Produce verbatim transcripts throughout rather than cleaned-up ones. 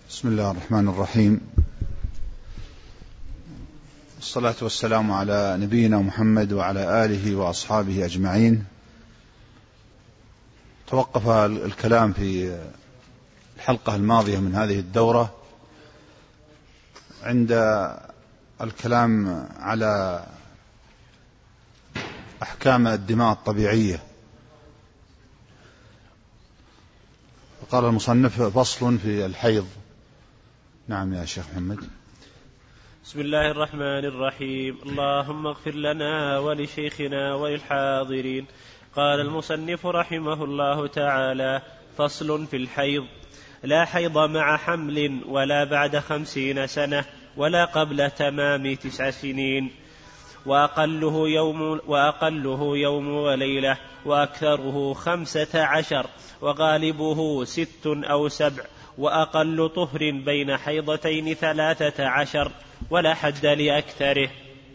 بسم الله الرحمن الرحيم. الصلاة والسلام على نبينا محمد وعلى آله وأصحابه أجمعين. توقف الكلام في الحلقة الماضية من هذه الدورة عند الكلام على أحكام الدماء الطبيعية. قال المصنف: فصل في الحيض. نعم يا شيخ محمد. بسم الله الرحمن الرحيم. اللهم اغفر لنا ولشيخنا وللحاضرين. قال المصنف رحمه الله تعالى: فصل في الحيض. لا حيض مع حمل ولا بعد خمسين سنة ولا قبل تمام تسع سنين، وأقله يوم, وأقله يوم وليلة، وأكثره خمسة عشر، وغالبه ست أو سبع، وأقل طهر بين حيضتين ثلاثة عشر، ولا حد لأكثره.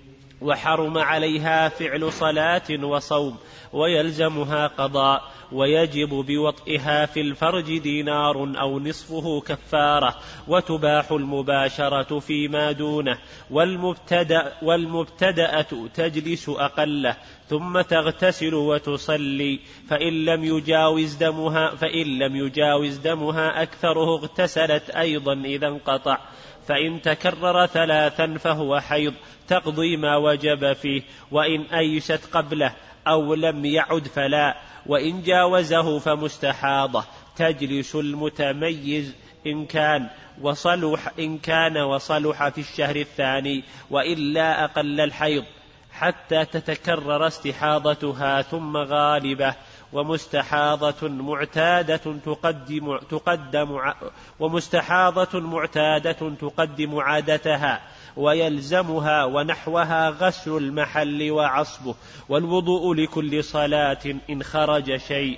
وحرم عليها فعل صلاة وصوم، ويلزمها قضاء، ويجب بوطئها في الفرج دينار أو نصفه كفارة، وتباح المباشرة فيما دونه. والمبتدأ والمبتدأة تجلس أقله ثم تغتسل وتصلي، فإن لم يجاوز دمها فإن لم يجاوز دمها أكثره اغتسلت أيضا إذا انقطع. فإن تكرر ثلاثا فهو حيض تقضي ما وجب فيه، وإن أيست قبله أو لم يعد فلا. وإن جاوزه فمستحاضة تجلس المتميز إن كان وصلح إن كان وصلح في الشهر الثاني، وإلا أقل الحيض حتى تتكرر استحاضتها ثم غالبة. ومستحاضة معتادة تقدم تقدم ومستحاضة معتادة تقدم عادتها، ويلزمها ونحوها غسل المحل وعصبه، والوضوء لكل صلاة إن خرج شيء،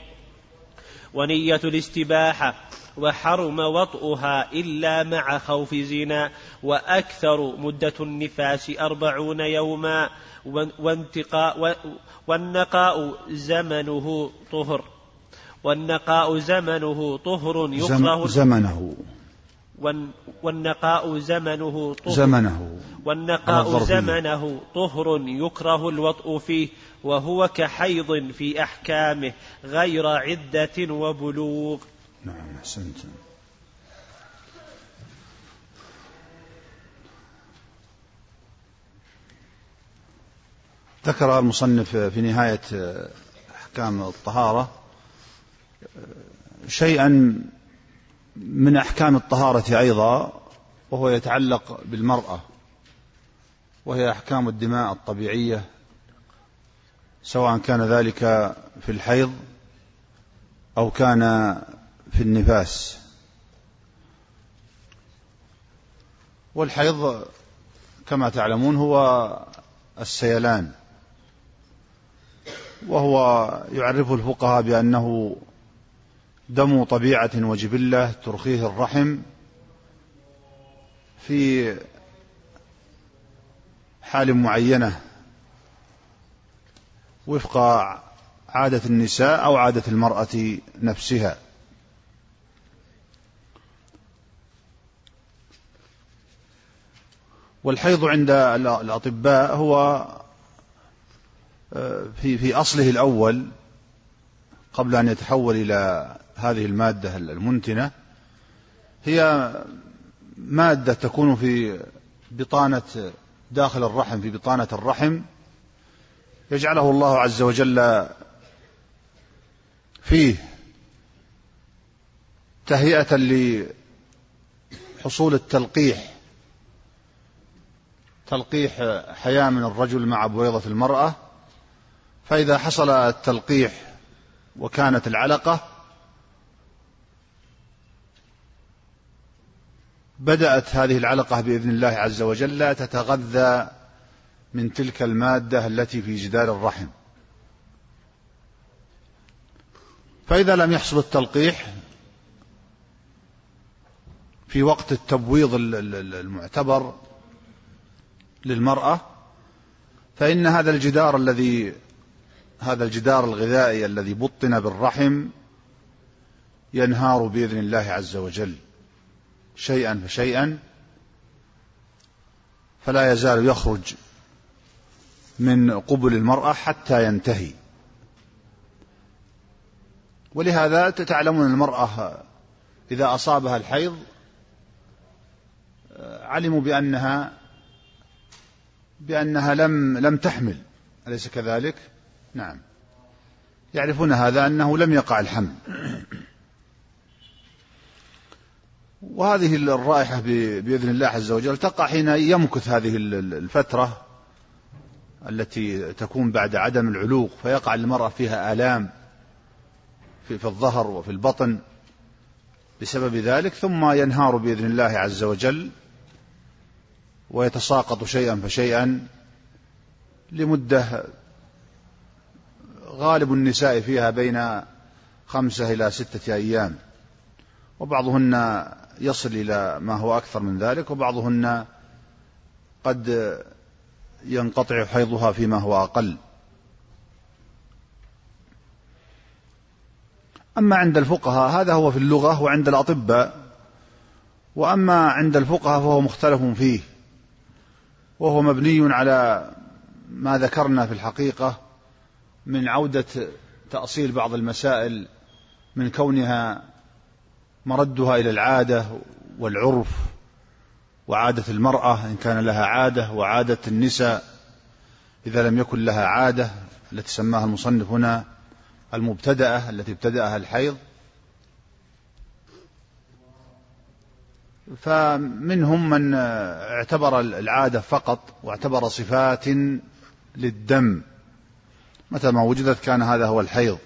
ونية الاستباحة. وحرم وطئها إلا مع خوف زنا. وأكثر مدة النفاس أربعون يوما. وانتقاء والنقاء زمنه طهر والنقاء زمنه طهر يكره زمنه والنقاء زمنه طهر زمنه والنقاء زمنه طهر يكره الوطء فيه، وهو كحيض في أحكامه غير عدة وبلوغ. نعم أحسنت. ذكر المصنف في نهاية أحكام الطهارة شيئا من أحكام الطهارة أيضا، وهو يتعلق بالمرأة، وهي أحكام الدماء الطبيعية، سواء كان ذلك في الحيض أو كان في النفاس. والحيض كما تعلمون هو السيلان، وهو يعرفه الفقهاء بأنه دم طبيعة وجبلة ترخيه الرحم في حال معينة وفق عادة النساء أو عادة المرأة نفسها. والحيض عند الأطباء هو في في أصله الأول قبل أن يتحول إلى هذه المادة المنتنة، هي مادة تكون في بطانة داخل الرحم، في بطانة الرحم، يجعله الله عز وجل فيه تهيئة لحصول التلقيح، تلقيح حياة من الرجل مع بويضة المرأة. فإذا حصل التلقيح وكانت العلقة، بدأت هذه العلقة بإذن الله عز وجل تتغذى من تلك المادة التي في جدار الرحم. فإذا لم يحصل التلقيح في وقت التبويض المعتبر للمرأة، فإن هذا الجدار الذي هذا الجدار الغذائي الذي بطن بالرحم ينهار بإذن الله عز وجل، شيئا فشيئا فلا يزال يخرج من قبل المرأة حتى ينتهي. ولهذا تعلمون المرأة إذا أصابها الحيض علموا بأنها بأنها لم لم تحمل، أليس كذلك؟ نعم، يعرفون هذا أنه لم يقع الحمل. وهذه الرائحة بإذن الله عز وجل تقع حين يمكث هذه الفترة التي تكون بعد عدم العلوق، فيقع المرأة فيها آلام في الظهر وفي البطن بسبب ذلك، ثم ينهار بإذن الله عز وجل ويتساقط شيئا فشيئا لمدة غالب النساء فيها بين خمسة إلى ستة أيام، وبعضهن يصل إلى ما هو أكثر من ذلك، وبعضهن قد ينقطع حيضها فيما هو أقل. أما عند الفقهاء هذا هو في اللغة وعند الأطباء، وأما عند الفقهاء فهو مختلف فيه، وهو مبني على ما ذكرنا في الحقيقة من عودة تأصيل بعض المسائل من كونها مردها إلى العادة والعرف، وعادة المرأة إن كان لها عادة، وعادة النساء إذا لم يكن لها عادة، التي سماها المصنف هنا المبتدأة التي ابتدأها الحيض. فمنهم من اعتبر العادة فقط واعتبر صفات للدم، متى ما وجدت كان هذا هو الحيض.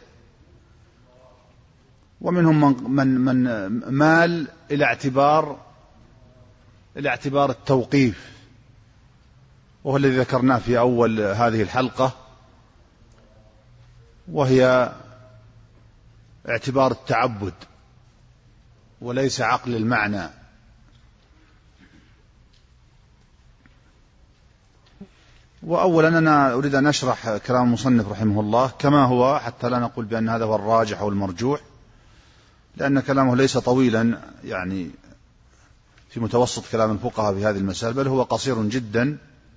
ومنهم من, من, من مال إلى اعتبار إلى اعتبار التوقيف، وهو الذي ذكرناه في أول هذه الحلقة، وهي اعتبار التعبد وليس عقل المعنى. وأولا أنا أريد أن أشرح كلام المصنف رحمه الله كما هو، حتى لا نقول بأن هذا هو الراجح أو المرجوح، لأن كلامه ليس طويلا يعني في متوسط كلام الفقهاء في هذه المسائل، بل هو قصير جدا.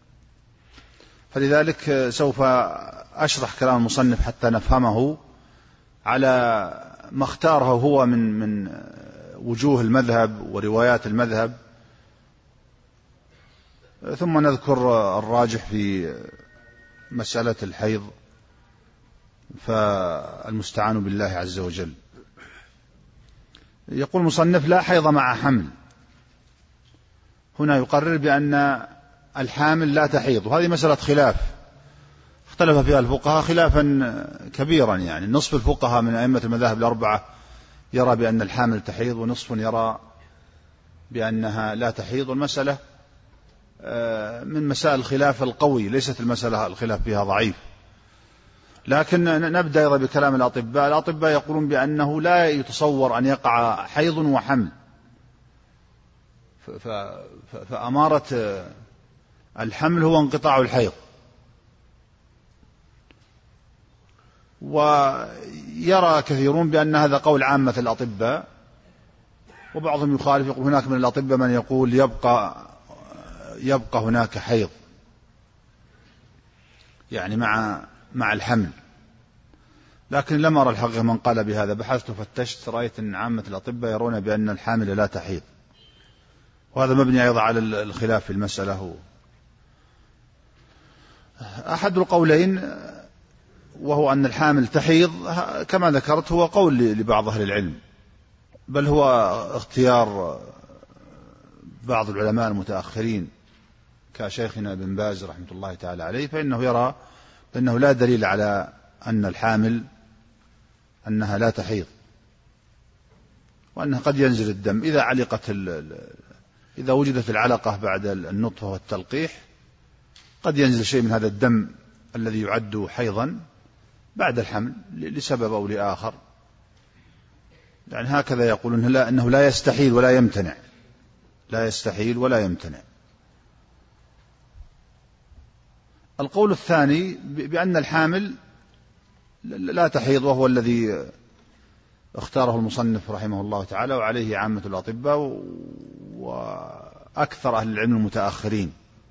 فلذلك سوف أشرح كلام المصنف حتى نفهمه على ما اختاره هو من من وجوه المذهب وروايات المذهب، ثم نذكر الراجح في مسألة الحيض، فالمستعان بالله عز وجل. يقول المصنف: لا حيض مع حمل. هنا يقرر بأن الحامل لا تحيض، وهذه مسألة خلاف اختلف فيها الفقهاء خلافا كبيرا، يعني نصف الفقهاء من أئمة المذاهب الأربعة يرى بأن الحامل تحيض، ونصف يرى بأنها لا تحيض. والمسألة من مسائل الخلاف القوي، ليست المسألة الخلاف فيها ضعيف. لكن نبدأ أيضا بكلام الأطباء. الأطباء يقولون بأنه لا يتصور أن يقع حيض وحمل، فأمارة الحمل هو انقطاع الحيض. ويرى كثيرون بأن هذا قول عامة الأطباء، وبعضهم يخالف، يقول هناك من الأطباء من يقول يبقى يبقى هناك حيض يعني مع مع الحمل. لكن لم أرى الحقيقة من قال بهذا، بحثت وفتشت رأيت أن عامة الأطباء يرون بأن الحامل لا تحيض، وهذا مبني أيضا على الخلاف في المسألة. هو أحد القولين وهو أن الحامل تحيض كما ذكرت هو قول لبعض أهل العلم، بل هو اختيار بعض العلماء المتأخرين كشيخنا ابن باز رحمة الله تعالى عليه، فإنه يرى أنه لا دليل على أن الحامل أنها لا تحيض، وأنها قد ينزل الدم إذا علقت إذا وجدت العلقة بعد النطفة والتلقيح، قد ينزل شيء من هذا الدم الذي يعد حيضا بعد الحمل لسبب أو لآخر. يعني هكذا يقولون لا أنه لا يستحيل ولا يمتنع، لا يستحيل ولا يمتنع. القول الثاني بأن الحامل لا تحيض، وهو الذي اختاره المصنف رحمه الله تعالى وعليه عامة الأطباء، وأكثر أهل العلم المتأخرين.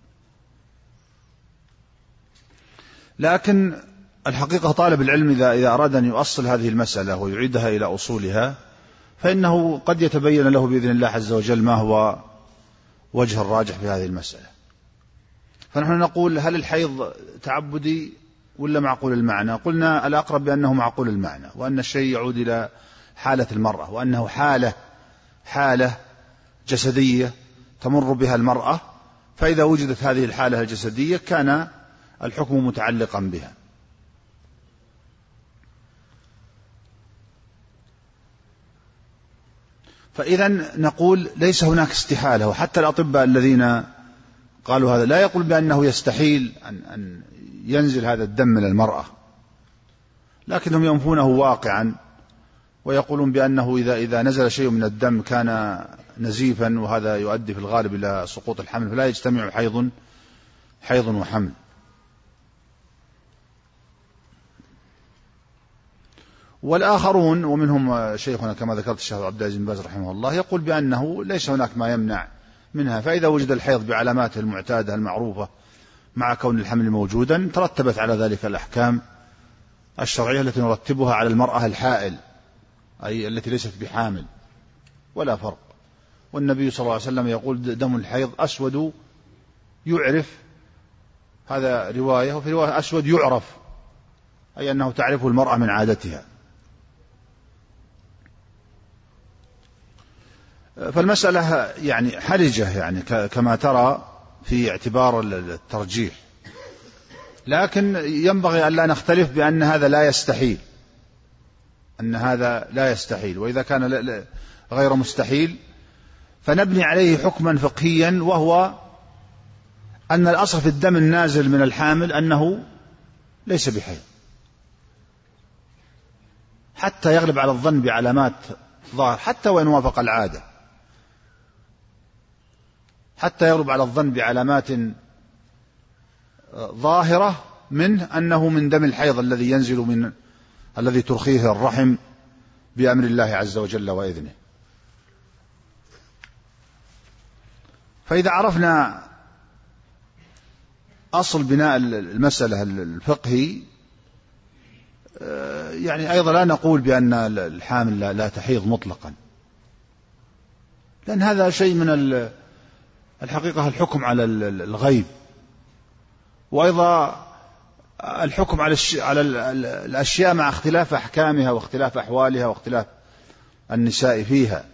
لكن الحقيقة طالب العلم إذا إذا أراد أن يؤصل هذه المسألة ويعيدها إلى أصولها فإنه قد يتبين له بإذن الله عز وجل ما هو وجه الراجح في هذه المسألة. فنحن نقول هل الحيض تعبدي ولا معقول المعنى؟ قلنا الأقرب بأنه معقول المعنى، وأن الشيء يعود إلى حالة المرأة، وأنه حالة حالة جسدية تمر بها المرأة، فإذا وجدت هذه الحالة الجسدية كان الحكم متعلقا بها. فإذا نقول ليس هناك استحالة، وحتى الأطباء الذين قالوا هذا لا يقول بأنه يستحيل أن, أن ينزل هذا الدم من المرأة، لكنهم ينفونه واقعا ويقولون بأنه إذا, إذا نزل شيء من الدم كان نزيفا، وهذا يؤدي في الغالب إلى سقوط الحمل، فلا يجتمع حيض حيض وحمل. والآخرون ومنهم شيخنا كما ذكرت الشيخ عبد العزيز بن باز رحمه الله يقول بأنه ليس هناك ما يمنع منها، فإذا وجد الحيض بعلاماته المعتادة المعروفة مع كون الحمل موجودا ترتبت على ذلك الأحكام الشرعية التي نرتبها على المرأة الحائل، أي التي ليست بحامل، ولا فرق. والنبي صلى الله عليه وسلم يقول دم الحيض أسود يعرف، هذا رواية، وفي رواية أسود يعرف، أي أنه تعرفه المرأة من عادتها. فالمسألة يعني حرجة يعني كما ترى في اعتبار الترجيح، لكن ينبغي أن لا نختلف بأن هذا لا يستحيل، أن هذا لا يستحيل، وإذا كان غير مستحيل فنبني عليه حكما فقهيا، وهو أن الأصل في الدم النازل من الحامل أنه ليس بحيض، حتى يغلب على الظن بعلامات ظاهر، حتى وإن وافق العادة، حتى يغلب على الظن بعلامات ظاهرة منه أنه من دم الحيض الذي ينزل من الذي ترخيه الرحم بأمر الله عز وجل وإذنه. فإذا عرفنا أصل بناء المسألة الفقهي يعني أيضا لا نقول بأن الحامل لا تحيض مطلقا، لأن هذا شيء من الحقيقة الحكم على الغيب، وأيضا الحكم على على الأشياء مع اختلاف أحكامها واختلاف أحوالها واختلاف النساء فيها.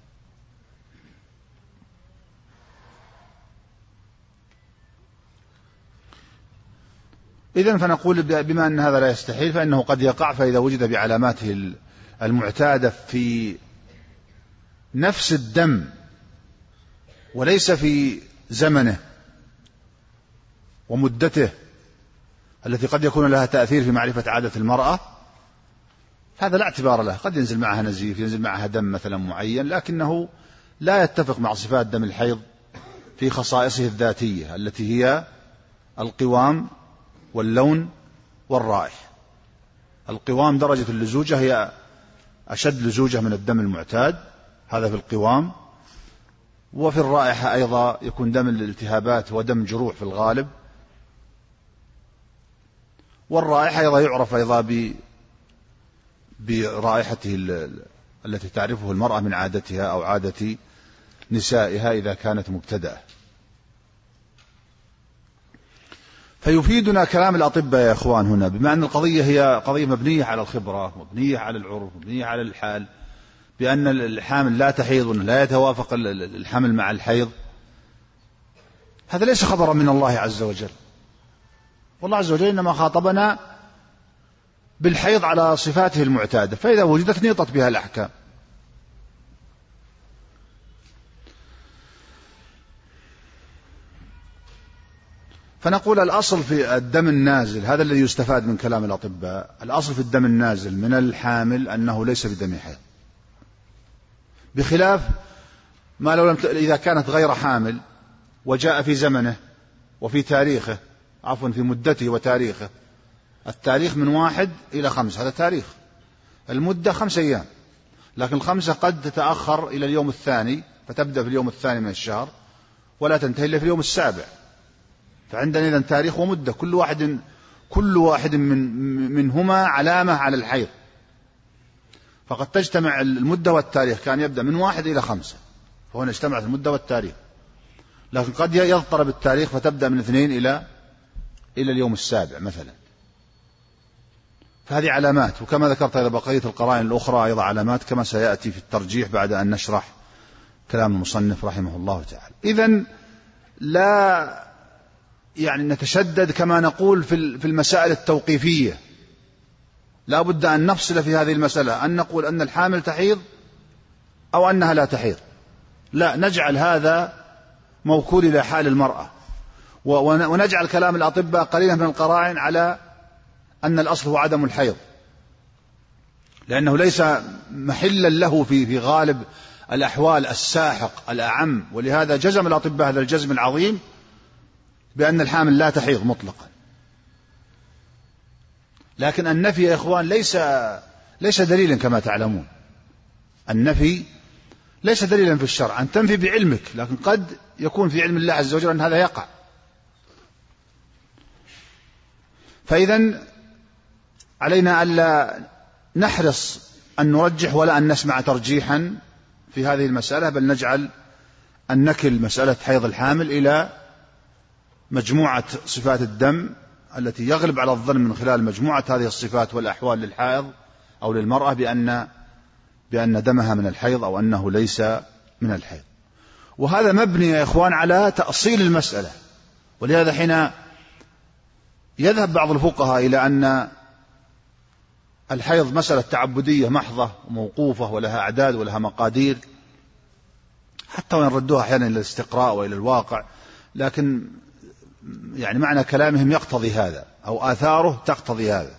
إذن فنقول بما أن هذا لا يستحيل فإنه قد يقع، فإذا وجد بعلاماته المعتادة في نفس الدم وليس في زمنه ومدته التي قد يكون لها تأثير في معرفة عادة المرأة، هذا لا اعتبار له. قد ينزل معها نزيف، ينزل معها دم مثلا معين، لكنه لا يتفق مع صفات دم الحيض في خصائصه الذاتية التي هي القوام واللون والرائحة. القوام درجة اللزوجة هي أشد لزوجة من الدم المعتاد، هذا في القوام. وفي الرائحة أيضا يكون دم الالتهابات ودم جروح في الغالب. والرائحة أيضا يعرف أيضا برائحته التي تعرفه المرأة من عادتها أو عادة نسائها إذا كانت مبتدأة. فيفيدنا كلام الأطباء يا إخوان هنا، بما أن القضية هي قضية مبنية على الخبرة، مبنية على العرف، مبنية على الحال، بأن الحامل لا تحيض، لا يتوافق الحمل مع الحيض. هذا ليس خبرا من الله عز وجل، والله عز وجل إنما خاطبنا بالحيض على صفاته المعتادة، فإذا وجدت نيطت بها الأحكام. فنقول الأصل في الدم النازل، هذا الذي يستفاد من كلام الأطباء، الأصل في الدم النازل من الحامل أنه ليس بدم حيض، بخلاف ما لو لم ت... إذا كانت غير حامل وجاء في زمنه وفي تاريخه، عفوا في مدته وتاريخه، التاريخ من واحد إلى خمس، هذا تاريخ، المدة خمس أيام، لكن الخمسة قد تتأخر إلى اليوم الثاني، فتبدأ في اليوم الثاني من الشهر ولا تنتهي إلا في اليوم السابع. فعندنا إذن تاريخ ومدة، كل واحد كل واحد من منهما علامة على الحيض، فقد تجتمع المدة والتاريخ. كان يبدأ من واحد إلى خمسة، فهنا اجتمعت المدة والتاريخ. لكن قد يضطرب التاريخ فتبدأ من اثنين إلى إلى اليوم السابع مثلا. فهذه علامات، وكما ذكرت إلى بقية القرائن الأخرى أيضا علامات، كما سيأتي في الترجيح بعد أن نشرح كلام المصنف رحمه الله تعالى. إذن لا يعني نتشدد كما نقول في المسائل التوقيفية، لا بد أن نفصل في هذه المسألة، أن نقول أن الحامل تحيض أو أنها لا تحيض، لا، نجعل هذا موكول إلى حال المرأة، ونجعل كلام الأطباء قليلا من القرائن على أن الأصل هو عدم الحيض، لأنه ليس محلا له في في غالب الأحوال الساحق الأعم. ولهذا جزم الأطباء هذا الجزم العظيم بأن الحامل لا تحيض مطلقا. لكن النفي يا إخوان ليس ليس دليلا، كما تعلمون النفي ليس دليلا في الشرع. أن تنفي بعلمك، لكن قد يكون في علم الله عز وجل أن هذا يقع. فإذن علينا ألا نحرص أن نرجح ولا أن نسمع ترجيحا في هذه المسألة، بل نجعل أن نكل مسألة حيض الحامل إلى مجموعة صفات الدم التي يغلب على الظن من خلال مجموعة هذه الصفات والأحوال للحائض أو للمرأة بأن بأن دمها من الحيض أو أنه ليس من الحيض. وهذا مبني يا إخوان على تأصيل المسألة. ولهذا حين يذهب بعض الفقهاء إلى أن الحيض مسألة تعبدية محضة وموقوفة ولها أعداد ولها مقادير، حتى وإن ردوها أحيانا إلى الاستقراء وإلى الواقع، لكن يعني معنى كلامهم يقتضي هذا، أو آثاره تقتضي هذا.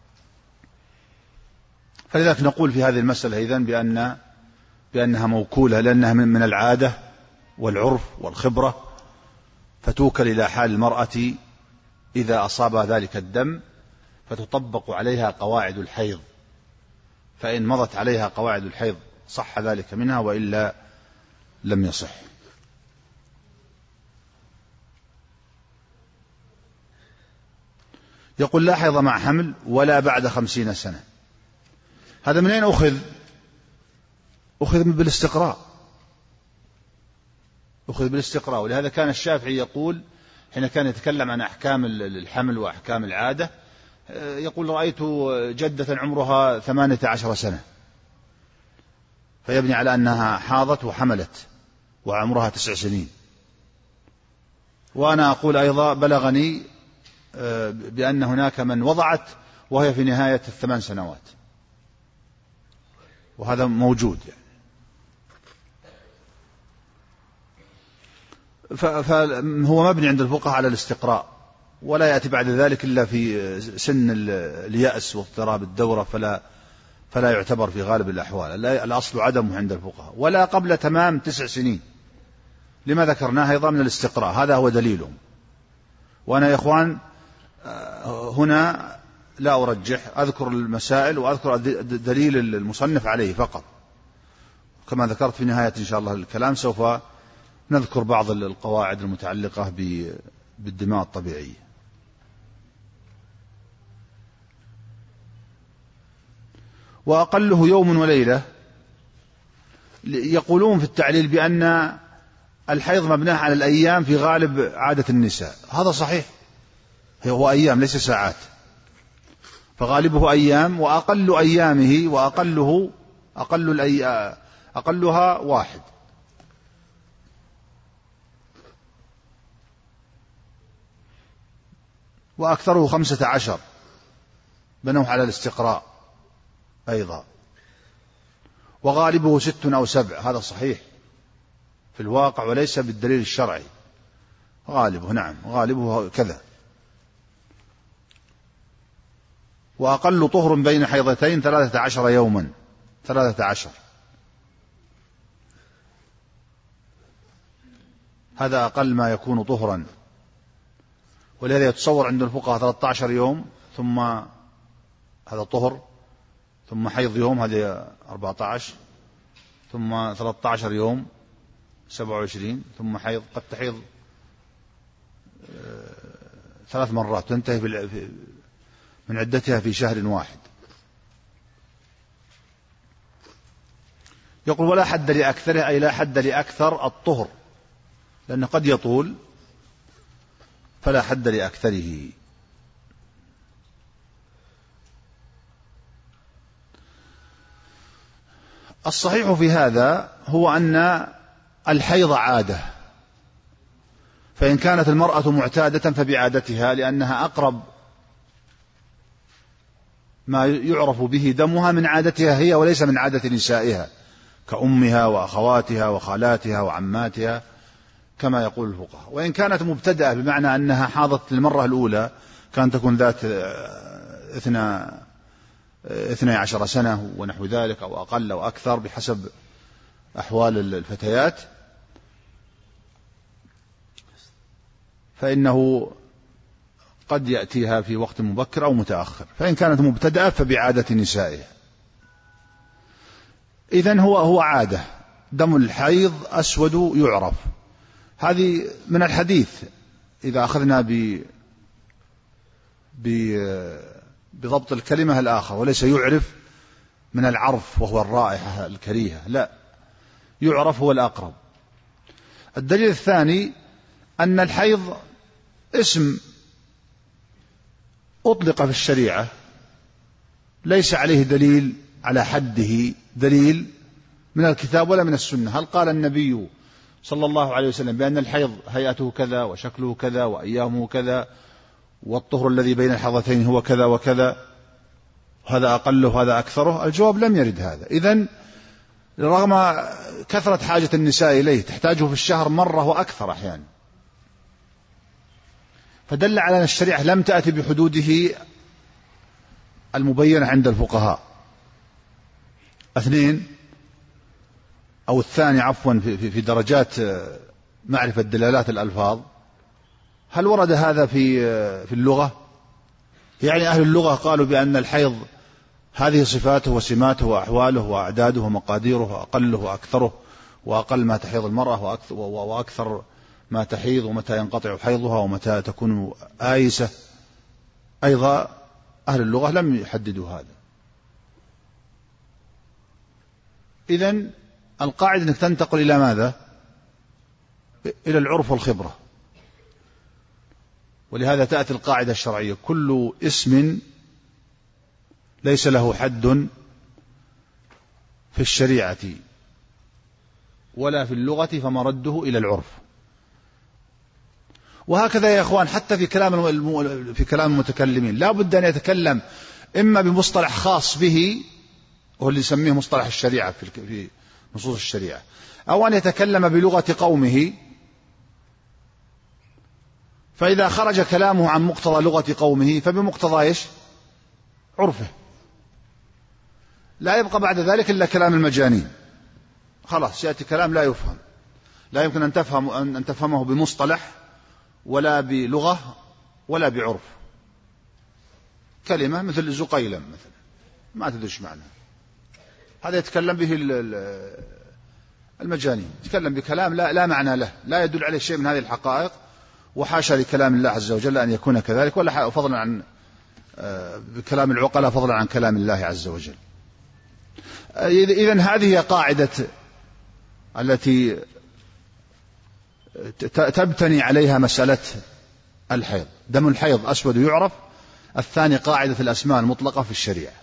فلذلك نقول في هذه المسألة إذن بأن بأنها موكولة، لأنها من العادة والعرف والخبرة، فتوكل إلى حال المرأة إذا أصاب ذلك الدم، فتطبق عليها قواعد الحيض، فإن مضت عليها قواعد الحيض صح ذلك منها، وإلا لم يصح. يقول لا حيض مع حمل ولا بعد خمسين سنة. هذا من أين أخذ؟ أخذ بالاستقراء، أخذ بالاستقراء. ولهذا كان الشافعي يقول حين كان يتكلم عن أحكام الحمل وأحكام العادة، يقول رأيت جدة عمرها ثمانية عشر سنة، فيبني على أنها حاضت وحملت وعمرها تسع سنين. وأنا أقول أيضا بلغني بأن هناك من وضعت وهي في نهاية الثمان سنوات، وهذا موجود يعني. فهو مبني عند الفقهاء على الاستقراء، ولا يأتي بعد ذلك إلا في سن اليأس واضطراب الدورة، فلا فلا يعتبر في غالب الأحوال. الأصل عدمه عند الفقهاء، ولا قبل تمام تسع سنين، لما ذكرناه أيضا من الاستقراء، هذا هو دليلهم. وأنا يا إخوان هنا لا أرجح، أذكر المسائل وأذكر دليل المصنف عليه فقط. كما ذكرت في نهاية إن شاء الله الكلام سوف نذكر بعض القواعد المتعلقة بالدماء الطبيعية. وأقله يوم وليلة. يقولون في التعليل بأن الحيض مبناه على الأيام في غالب عادة النساء، هذا صحيح، هو أيام ليس ساعات، فغالبه أيام، وأقل أيامه وأقله أقل الأي... أقلها واحد. وأكثره خمسة عشر، بنوه على الاستقراء أيضا. وغالبه ست أو سبع، هذا صحيح في الواقع وليس بالدليل الشرعي، غالبه نعم غالبه كذا. وأقل طهر بين حيضتين ثلاثة عشر يوما، ثلاثة عشر، هذا أقل ما يكون طهرا. ولهذا يتصور عند الفقهاء ثلاثة عشر يوم، ثم هذا طهر، ثم حيض يوم، هذا أربعة عشر، ثم ثلاثة عشر يوم سبعة وعشرين، ثم حيض، قد تحيض ثلاث مرات تنتهي من عدتها في شهر واحد. يقول ولا حد لأكثره، أي لا حد لأكثر الطهر، لأنه قد يطول فلا حد لأكثره. الصحيح في هذا هو أن الحيض عادة، فإن كانت المرأة معتادة فبعادتها، لأنها أقرب ما يعرف به دمها من عادتها هي وليس من عادة نسائها كأمها وأخواتها وخالاتها وعماتها كما يقول الفقهاء. وإن كانت مبتدأة بمعنى أنها حاضت للمرة الأولى كان تكون ذات اثنى اثني عشر سنة ونحو ذلك أو أقل أو أكثر بحسب أحوال الفتيات، فإنه قد يأتيها في وقت مبكر أو متأخر. فإن كانت مبتدأة فبعادة نسائها. إذن هو هو عادة، دم الحيض أسود يعرف. هذه من الحديث إذا أخذنا ب بضبط الكلمة الآخر، وليس يعرف من العرف وهو الرائحة الكريهة، لا، يعرف هو الأقرب. الدليل الثاني أن الحيض اسم أطلق في الشريعة ليس عليه دليل على حده، دليل من الكتاب ولا من السنة. هل قال النبي صلى الله عليه وسلم بأن الحيض هيئته كذا وشكله كذا وأيامه كذا والطهر الذي بين الحيضتين هو كذا وكذا، هذا أقله هذا أكثره؟ الجواب لم يرد هذا. إذن رغم كثرة حاجة النساء إليه تحتاجه في الشهر مرة وأكثر أحيانا، فدل على أن الشريعة لم تأتي بحدوده المبينة عند الفقهاء. اثنين أو الثاني عفوا في, في درجات معرفة دلالات الألفاظ، هل ورد هذا في في اللغة؟ يعني أهل اللغة قالوا بأن الحيض هذه صفاته وسماته وأحواله وأعداده ومقاديره وأقله وأكثره، وأقل ما تحيض المرأة وأكثر ما تحيض، ومتى ينقطع حيضها، ومتى تكون آيسة. أيضا أهل اللغة لم يحددوا هذا. إذن القاعدة أنك تنتقل إلى ماذا؟ إلى العرف والخبرة. ولهذا تأتي القاعدة الشرعية: كل اسم ليس له حد في الشريعة ولا في اللغة فمرده إلى العرف. وهكذا يا إخوان حتى في كلام في كلام المتكلمين لا بد أن يتكلم إما بمصطلح خاص به وهو اللي يسميه مصطلح الشريعة في نصوص الشريعة، أو أن يتكلم بلغة قومه، فإذا خرج كلامه عن مقتضى لغة قومه فبمقتضى إيش؟ عرفه. لا يبقى بعد ذلك إلا كلام المجانين، خلاص يأتي كلام لا يفهم، لا يمكن أن تفهم أن تفهمه بمصطلح ولا بلغة ولا بعرف. كلمة مثل زقيلم مثلا ما تدرش معنى، هذا يتكلم به المجانين، يتكلم بكلام لا, لا معنى له، لا يدل عليه شيء من هذه الحقائق، وحاشا لكلام الله عز وجل أن يكون كذلك، ولا فضلا عن بكلام العقلاء فضلا عن كلام الله عز وجل. إذن هذه قاعدة التي تبتني عليها مسألة الحيض. دم الحيض أسود يعرف. الثاني قاعدة الأسماء المطلقة في الشريعة.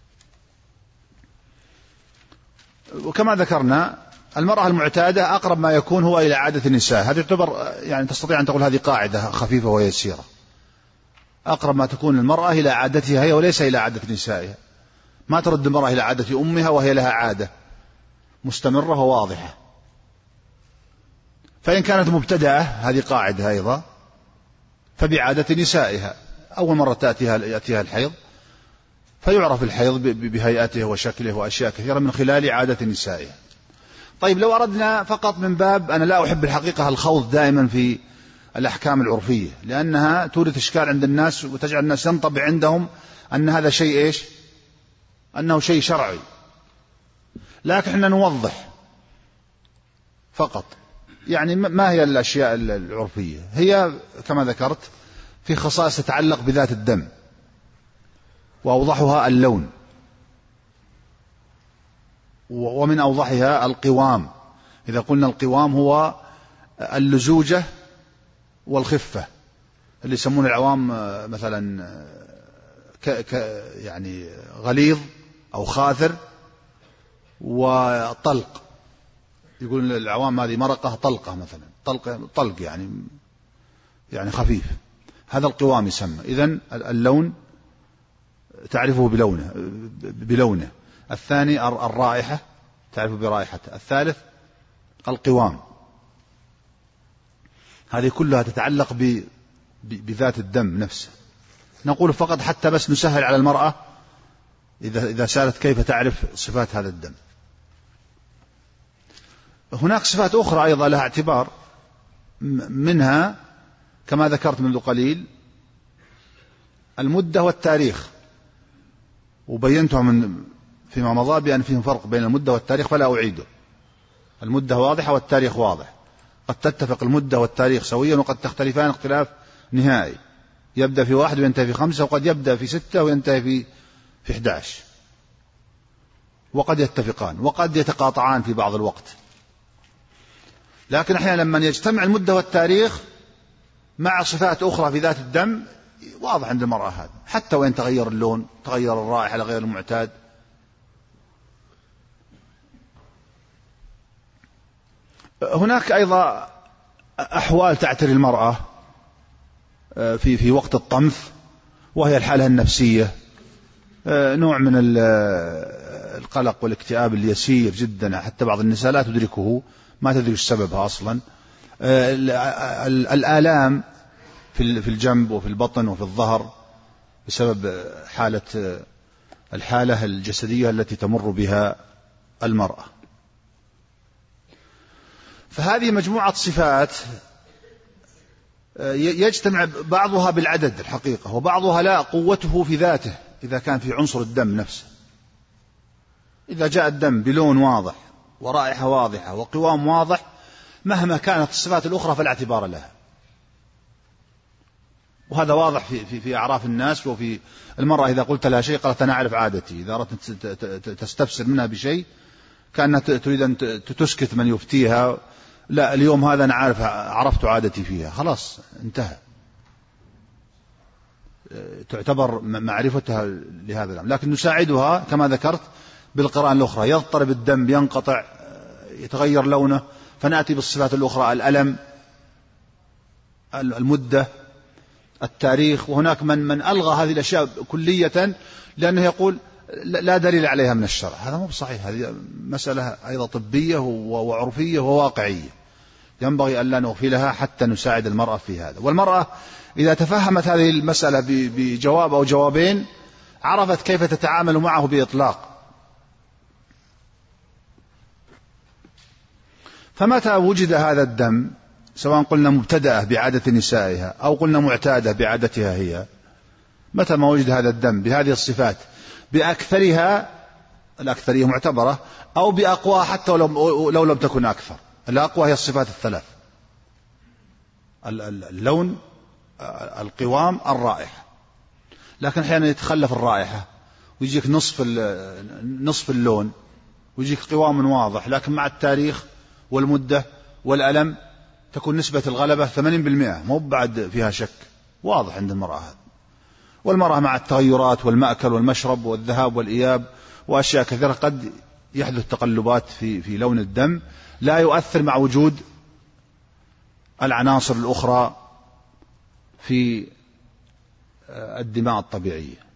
وكما ذكرنا المرأة المعتادة أقرب ما يكون هو إلى عادة النساء، هذه تعتبر يعني تستطيع أن تقول هذه قاعدة خفيفة ويسيرة، أقرب ما تكون المرأة إلى عادتها هي وليس إلى عادة نسائها. ما ترد المرأة إلى عادة أمها وهي لها عادة مستمرة وواضحة. فإن كانت مبتدأة هذه قاعدة أيضا فبعادة نسائها، أول مرة تأتيها يأتيها الحيض فيعرف الحيض بهيئته وشكله وأشياء كثيرة من خلال عادة نسائها. طيب لو أردنا فقط من باب، أنا لا أحب الحقيقة الخوض دائما في الأحكام العرفية لأنها تورث إشكال عند الناس وتجعل الناس ينطبع عندهم أن هذا شيء إيش؟ أنه شيء شرعي. لكن احنا نوضح فقط. يعني ما هي الأشياء العرفية؟ هي كما ذكرت في خصائص تتعلق بذات الدم، وأوضحها اللون، ومن أوضحها القوام. إذا قلنا القوام هو اللزوجة والخفة، اللي يسمون العوام مثلا ك ك يعني غليظ أو خاثر وطلق، يقول العوام هذه مرقة طلقة مثلا، طلق طلق يعني يعني خفيف، هذا القوام يسمى. إذن اللون تعرفه بلونه بلونه الثاني الرائحة تعرفه برائحته، الثالث القوام. هذه كلها تتعلق ب بذات الدم نفسه. نقول فقط حتى بس نسهل على المرأة إذا إذا سألت كيف تعرف صفات هذا الدم. هناك صفات أخرى أيضا لها اعتبار، منها كما ذكرت منذ قليل المدة والتاريخ، وبينتها من فيما مضى بأن فيهم فرق بين المدة والتاريخ فلا أعيده. المدة واضحة والتاريخ واضح، قد تتفق المدة والتاريخ سويا وقد تختلفان اختلاف نهائي، يبدأ في واحد وينتهي في خمسة، وقد يبدأ في ستة وينتهي في في إحدى عشر، وقد يتفقان وقد يتقاطعان في بعض الوقت. لكن أحيانا لما يجتمع المدة والتاريخ مع صفات أخرى في ذات الدم واضح عند المرأة هذا، حتى وإن تغير اللون، تغير الرائحة لغير المعتاد. هناك أيضا أحوال تعتري المرأة في في وقت الطمث، وهي الحالة النفسية، نوع من القلق والاكتئاب اليسير جدا، حتى بعض النساء لا تدركه، ما تدرك سببها أصلا. الآلام في الجنب وفي البطن وفي الظهر بسبب حالة الحالة الجسدية التي تمر بها المرأة. فهذه مجموعة صفات يجتمع بعضها بالعدد الحقيقة، وبعضها لا، قوته في ذاته إذا كان في عنصر الدم نفسه. إذا جاء الدم بلون واضح ورائحة واضحة وقوام واضح، مهما كانت الصفات الأخرى فلا اعتبار لها. وهذا واضح في, في, في أعراف الناس. وفي المرأة إذا قلت لها شيء قالت أنا أعرف عادتي، إذا أردت تستفسر منها بشيء كأنها تريد أن تسكت من يفتيها، لا اليوم هذا أنا عارف، عرفت عادتي فيها، خلاص انتهى، تعتبر معرفتها لهذا الأمر. لكن نساعدها كما ذكرت بالقرآن الأخرى، يضطرب الدم، ينقطع، يتغير لونه، فنأتي بالصفات الأخرى، الألم، المدة، التاريخ. وهناك من من ألغى هذه الأشياء كلية لأنه يقول لا دليل عليها من الشرع. هذا مو بصحيح، هذه مسألة أيضا طبية وعرفية وواقعية، ينبغي أن لا نغفلها حتى نساعد المرأة في هذا. والمرأة إذا تفهمت هذه المسألة بجواب أو جوابين عرفت كيف تتعامل معه بإطلاق. فمتى وجد هذا الدم، سواء قلنا مبتدأة بعادة نسائها أو قلنا معتادة بعادتها هي، متى ما وجد هذا الدم بهذه الصفات بأكثرها، الأكثرية معتبرة، أو بأقوى حتى لو, لو لم تكن أكثر. الأقوى هي الصفات الثلاث: اللون، القوام، الرائحة. لكن أحيانا يتخلف الرائحة ويجيك نصف نصف اللون، ويجيك قوام واضح، لكن مع التاريخ والمدة والألم تكون نسبة الغلبة ثمانين بالمئة، مو بعد فيها شك، واضح عند المرأة هذا. والمرأة مع التغيرات والمأكل والمشرب والذهاب والإياب وأشياء كثيرة قد يحدث تقلبات في في لون الدم لا يؤثر مع وجود العناصر الأخرى في الدماء الطبيعية.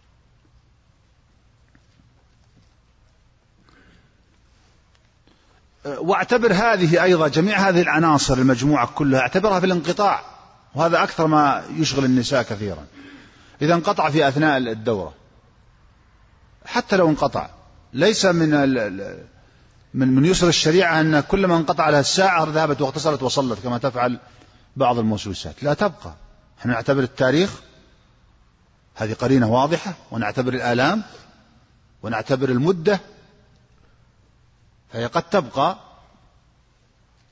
واعتبر هذه أيضا، جميع هذه العناصر المجموعة كلها اعتبرها في الانقطاع، وهذا أكثر ما يشغل النساء كثيرا. إذا انقطع في أثناء الدورة، حتى لو انقطع، ليس من من من يسر الشريعة أن كل ما انقطع لها الساعة ذهبت واغتسلت وصلت كما تفعل بعض الموسوسات، لا تبقى. احنا نعتبر التاريخ، هذه قرينة واضحة، ونعتبر الآلام، ونعتبر المدة، فهي قد تبقى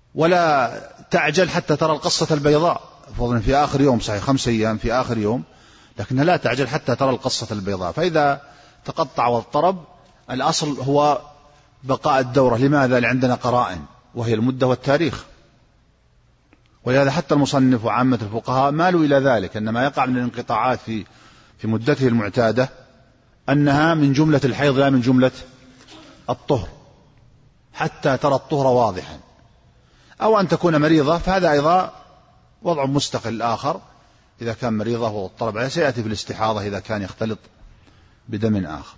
ولا تعجل حتى ترى القصة البيضاء، فضلا في آخر يوم، صحيح خمس أيام في آخر يوم، لكنها لا تعجل حتى ترى القصة البيضاء. فإذا تقطع واضطرب الأصل هو بقاء الدورة. لماذا؟ لعندنا قرائن وهي المدة والتاريخ، ولهذا حتى المصنف وعامة الفقهاء مالوا إلى ذلك، أن ما يقع من الانقطاعات في في مدته المعتادة أنها من جملة الحيض لا من جملة الطهر، حتى ترى الطهر واضحا. أو أن تكون مريضة، فهذا أيضا وضع مستقل آخر، إذا كان مريضة واضطرب عليها، سيأتي في الاستحاضة إذا كان يختلط بدم آخر.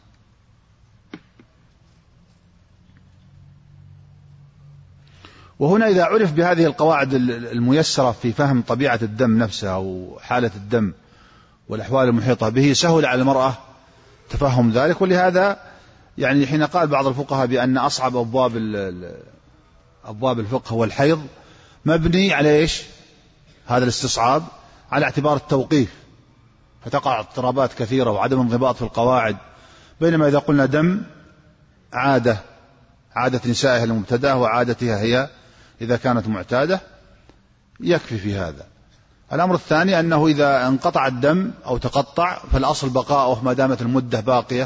وهنا إذا عرف بهذه القواعد الميسرة في فهم طبيعة الدم نفسها وحالة الدم والأحوال المحيطة به، سهل على المرأة تفهم ذلك. ولهذا يعني حين قال بعض الفقهاء بأن أصعب أبواب أبواب الفقه هو الحيض، مبني على إيش؟ هذا الاستصعاب على اعتبار التوقيف، فتقع اضطرابات كثيرة وعدم انضباط في القواعد. بينما إذا قلنا دم عادة، عادة نسائها المبتدأة وعادتها هي إذا كانت معتادة، يكفي في هذا. الأمر الثاني أنه إذا انقطع الدم أو تقطع فالأصل بقاؤه ما دامت المدة باقية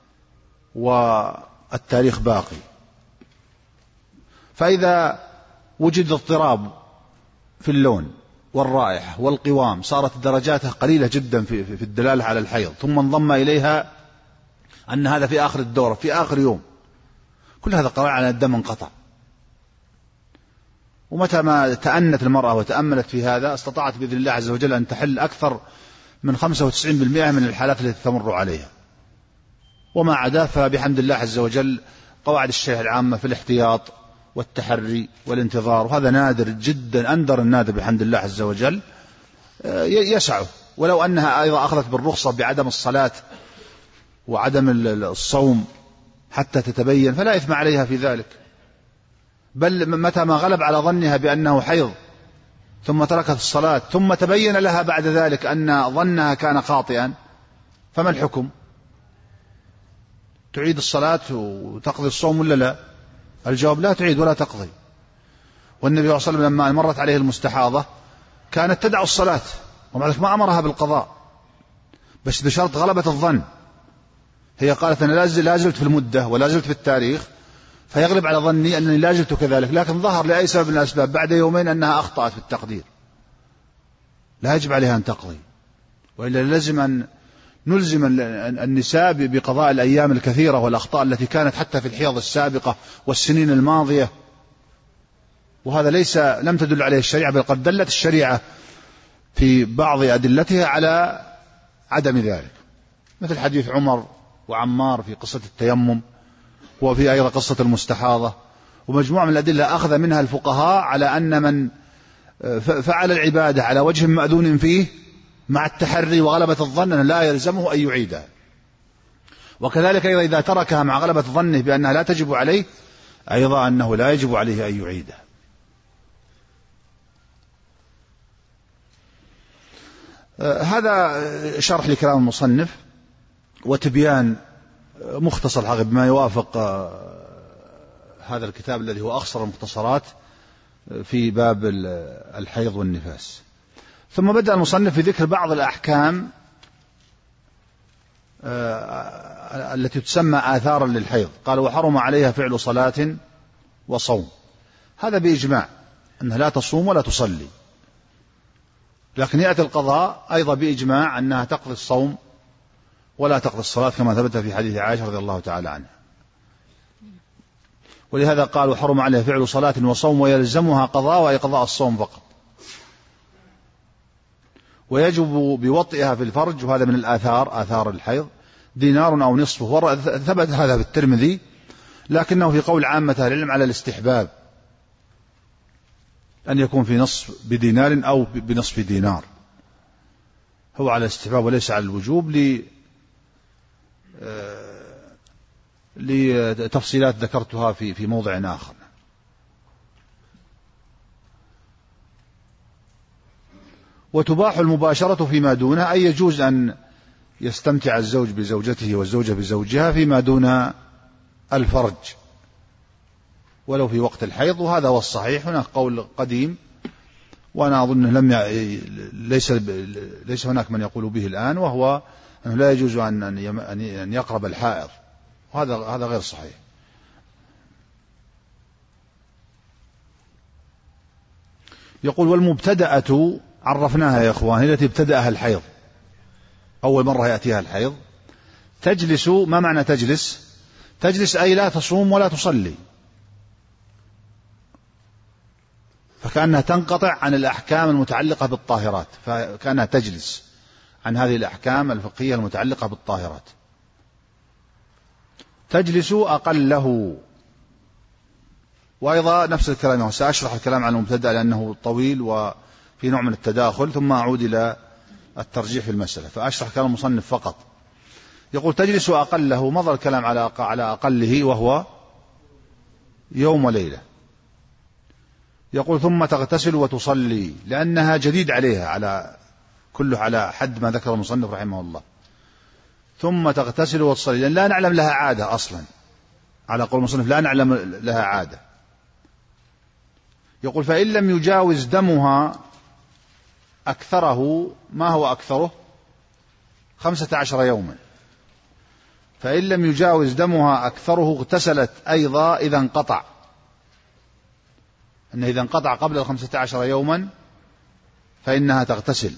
والتاريخ باقي. فإذا وجد اضطراب في اللون والرائحة والقوام، صارت درجاته قليلة جدا في في الدلالة على الحيض، ثم انضم إليها أن هذا في آخر الدورة في آخر يوم، كل هذا قرار على الدم انقطع. ومتى ما تأنت المرأة وتأملت في هذا، استطاعت بإذن الله عز وجل أن تحل أكثر من خمسة وتسعين بالمئة من الحالات التي تمر عليها. وما عدا فبحمد الله عز وجل قواعد الشريعة العامة في الاحتياط والتحري والانتظار، وهذا نادر جدا، أندر النادر بحمد الله عز وجل، يسعه. ولو أنها أيضا أخذت بالرخصة بعدم الصلاة وعدم الصوم حتى تتبين فلا إثم عليها في ذلك. بل متى ما غلب على ظنها بأنه حيض ثم تركت الصلاة ثم تبين لها بعد ذلك أن ظنها كان خاطئا، فما الحكم؟ تعيد الصلاة وتقضي الصوم ولا لا؟ الجواب لا تعيد ولا تقضي. والنبي صلى الله عليه وسلم لما مرت عليه المستحاضة كانت تدع الصلاة، ومع ذلك ما أمرها بالقضاء، بس بشرط غلبة الظن. هي قالت أنا لا زلت في المدة ولا زلت في التاريخ، فيغلب على ظني أنني لا زلت كذلك، لكن ظهر لأي سبب من الأسباب بعد يومين أنها أخطأت في التقدير، لا يجب عليها أن تقضي، وإلا لازم أن نلزم النساء بقضاء الأيام الكثيرة والأخطاء التي كانت حتى في الحيض السابقة والسنين الماضية. وهذا ليس لم تدل عليه الشريعة، بل قد دلت الشريعة في بعض أدلتها على عدم ذلك، مثل حديث عمر وعمار في قصة التيمم، وفي أيضا قصة المستحاضة، ومجموعة من الأدلة أخذ منها الفقهاء على أن من فعل العبادة على وجه مأذون فيه مع التحري وغلبة الظن لا يلزمه أن يعيدها. وكذلك أيضا إذا تركها مع غلبة ظنه بأنها لا تجب عليه، أيضا أنه لا يجب عليه أن يعيدها. هذا شرح لكلام المصنف وتبيان مختصر حقيقي بما يوافق هذا الكتاب الذي هو أقصر المختصرات في باب الحيض والنفاس. ثم بدأ المصنف في ذكر بعض الأحكام التي تسمى آثارا للحيض. قال وحرم عليها فعل صلاة وصوم، هذا بإجماع أنها لا تصوم ولا تصلي، لكن يأتي القضاء أيضا بإجماع أنها تقضي الصوم ولا تقضي الصلاة، كما ثبت في حديث عائشة رضي الله تعالى عنها. ولهذا قال وحرم عليها فعل صلاة وصوم ويلزمها قضاء، وأي قضاء الصوم فقط، ويجب بوطئها في الفرج، وهذا من الآثار آثار الحيض، دينار أو نصفه. ثبت هذا في الترمذي، لكنه في قول عامة العلم على الاستحباب، أن يكون في نصف بدينار أو بنصف دينار، هو على الاستحباب وليس على الوجوب، ل لتفصيلات ذكرتها في في موضع آخر. وتباح المباشرة فيما دونها، أي يجوز أن يستمتع الزوج بزوجته والزوجة بزوجها فيما دون الفرج، ولو في وقت الحيض، وهذا هو الصحيح. هناك قول قديم وأنا أظن لم ي... ليس ليس هناك من يقول به الآن، وهو أنه لا يجوز أن أن يقرب الحائض، وهذا هذا غير صحيح. يقول والمبتدأة عرفناها يا إخوان، التي ابتدأها الحيض، أول مرة يأتيها الحيض. تجلس، ما معنى تجلس؟ تجلس أي لا تصوم ولا تصلي، فكأنها تنقطع عن الأحكام المتعلقة بالطاهرات، فكأنها تجلس عن هذه الأحكام الفقهية المتعلقة بالطاهرات. تجلس أقله، وأيضا نفس الكلام، سأشرح الكلام عن المبتدأ لأنه طويل وفي نوع من التداخل، ثم أعود إلى الترجيح في المسألة، فأشرح كلام المصنف فقط. يقول تجلس أقله، مضى الكلام على على أقله وهو يوم وليلة. يقول ثم تغتسل وتصلي، لأنها جديد عليها، على كله على حد ما ذكر المصنف رحمه الله. ثم تغتسل وتصلي، لأن لا نعلم لها عادة أصلا، على قول المصنف لا نعلم لها عادة. يقول فإن لم يجاوز دمها أكثره، ما هو أكثره؟ خمسة عشر يوما. فإن لم يجاوز دمها أكثره اغتسلت أيضا إذا انقطع، أنه إذا انقطع قبل الخمسة عشر يوما فإنها تغتسل.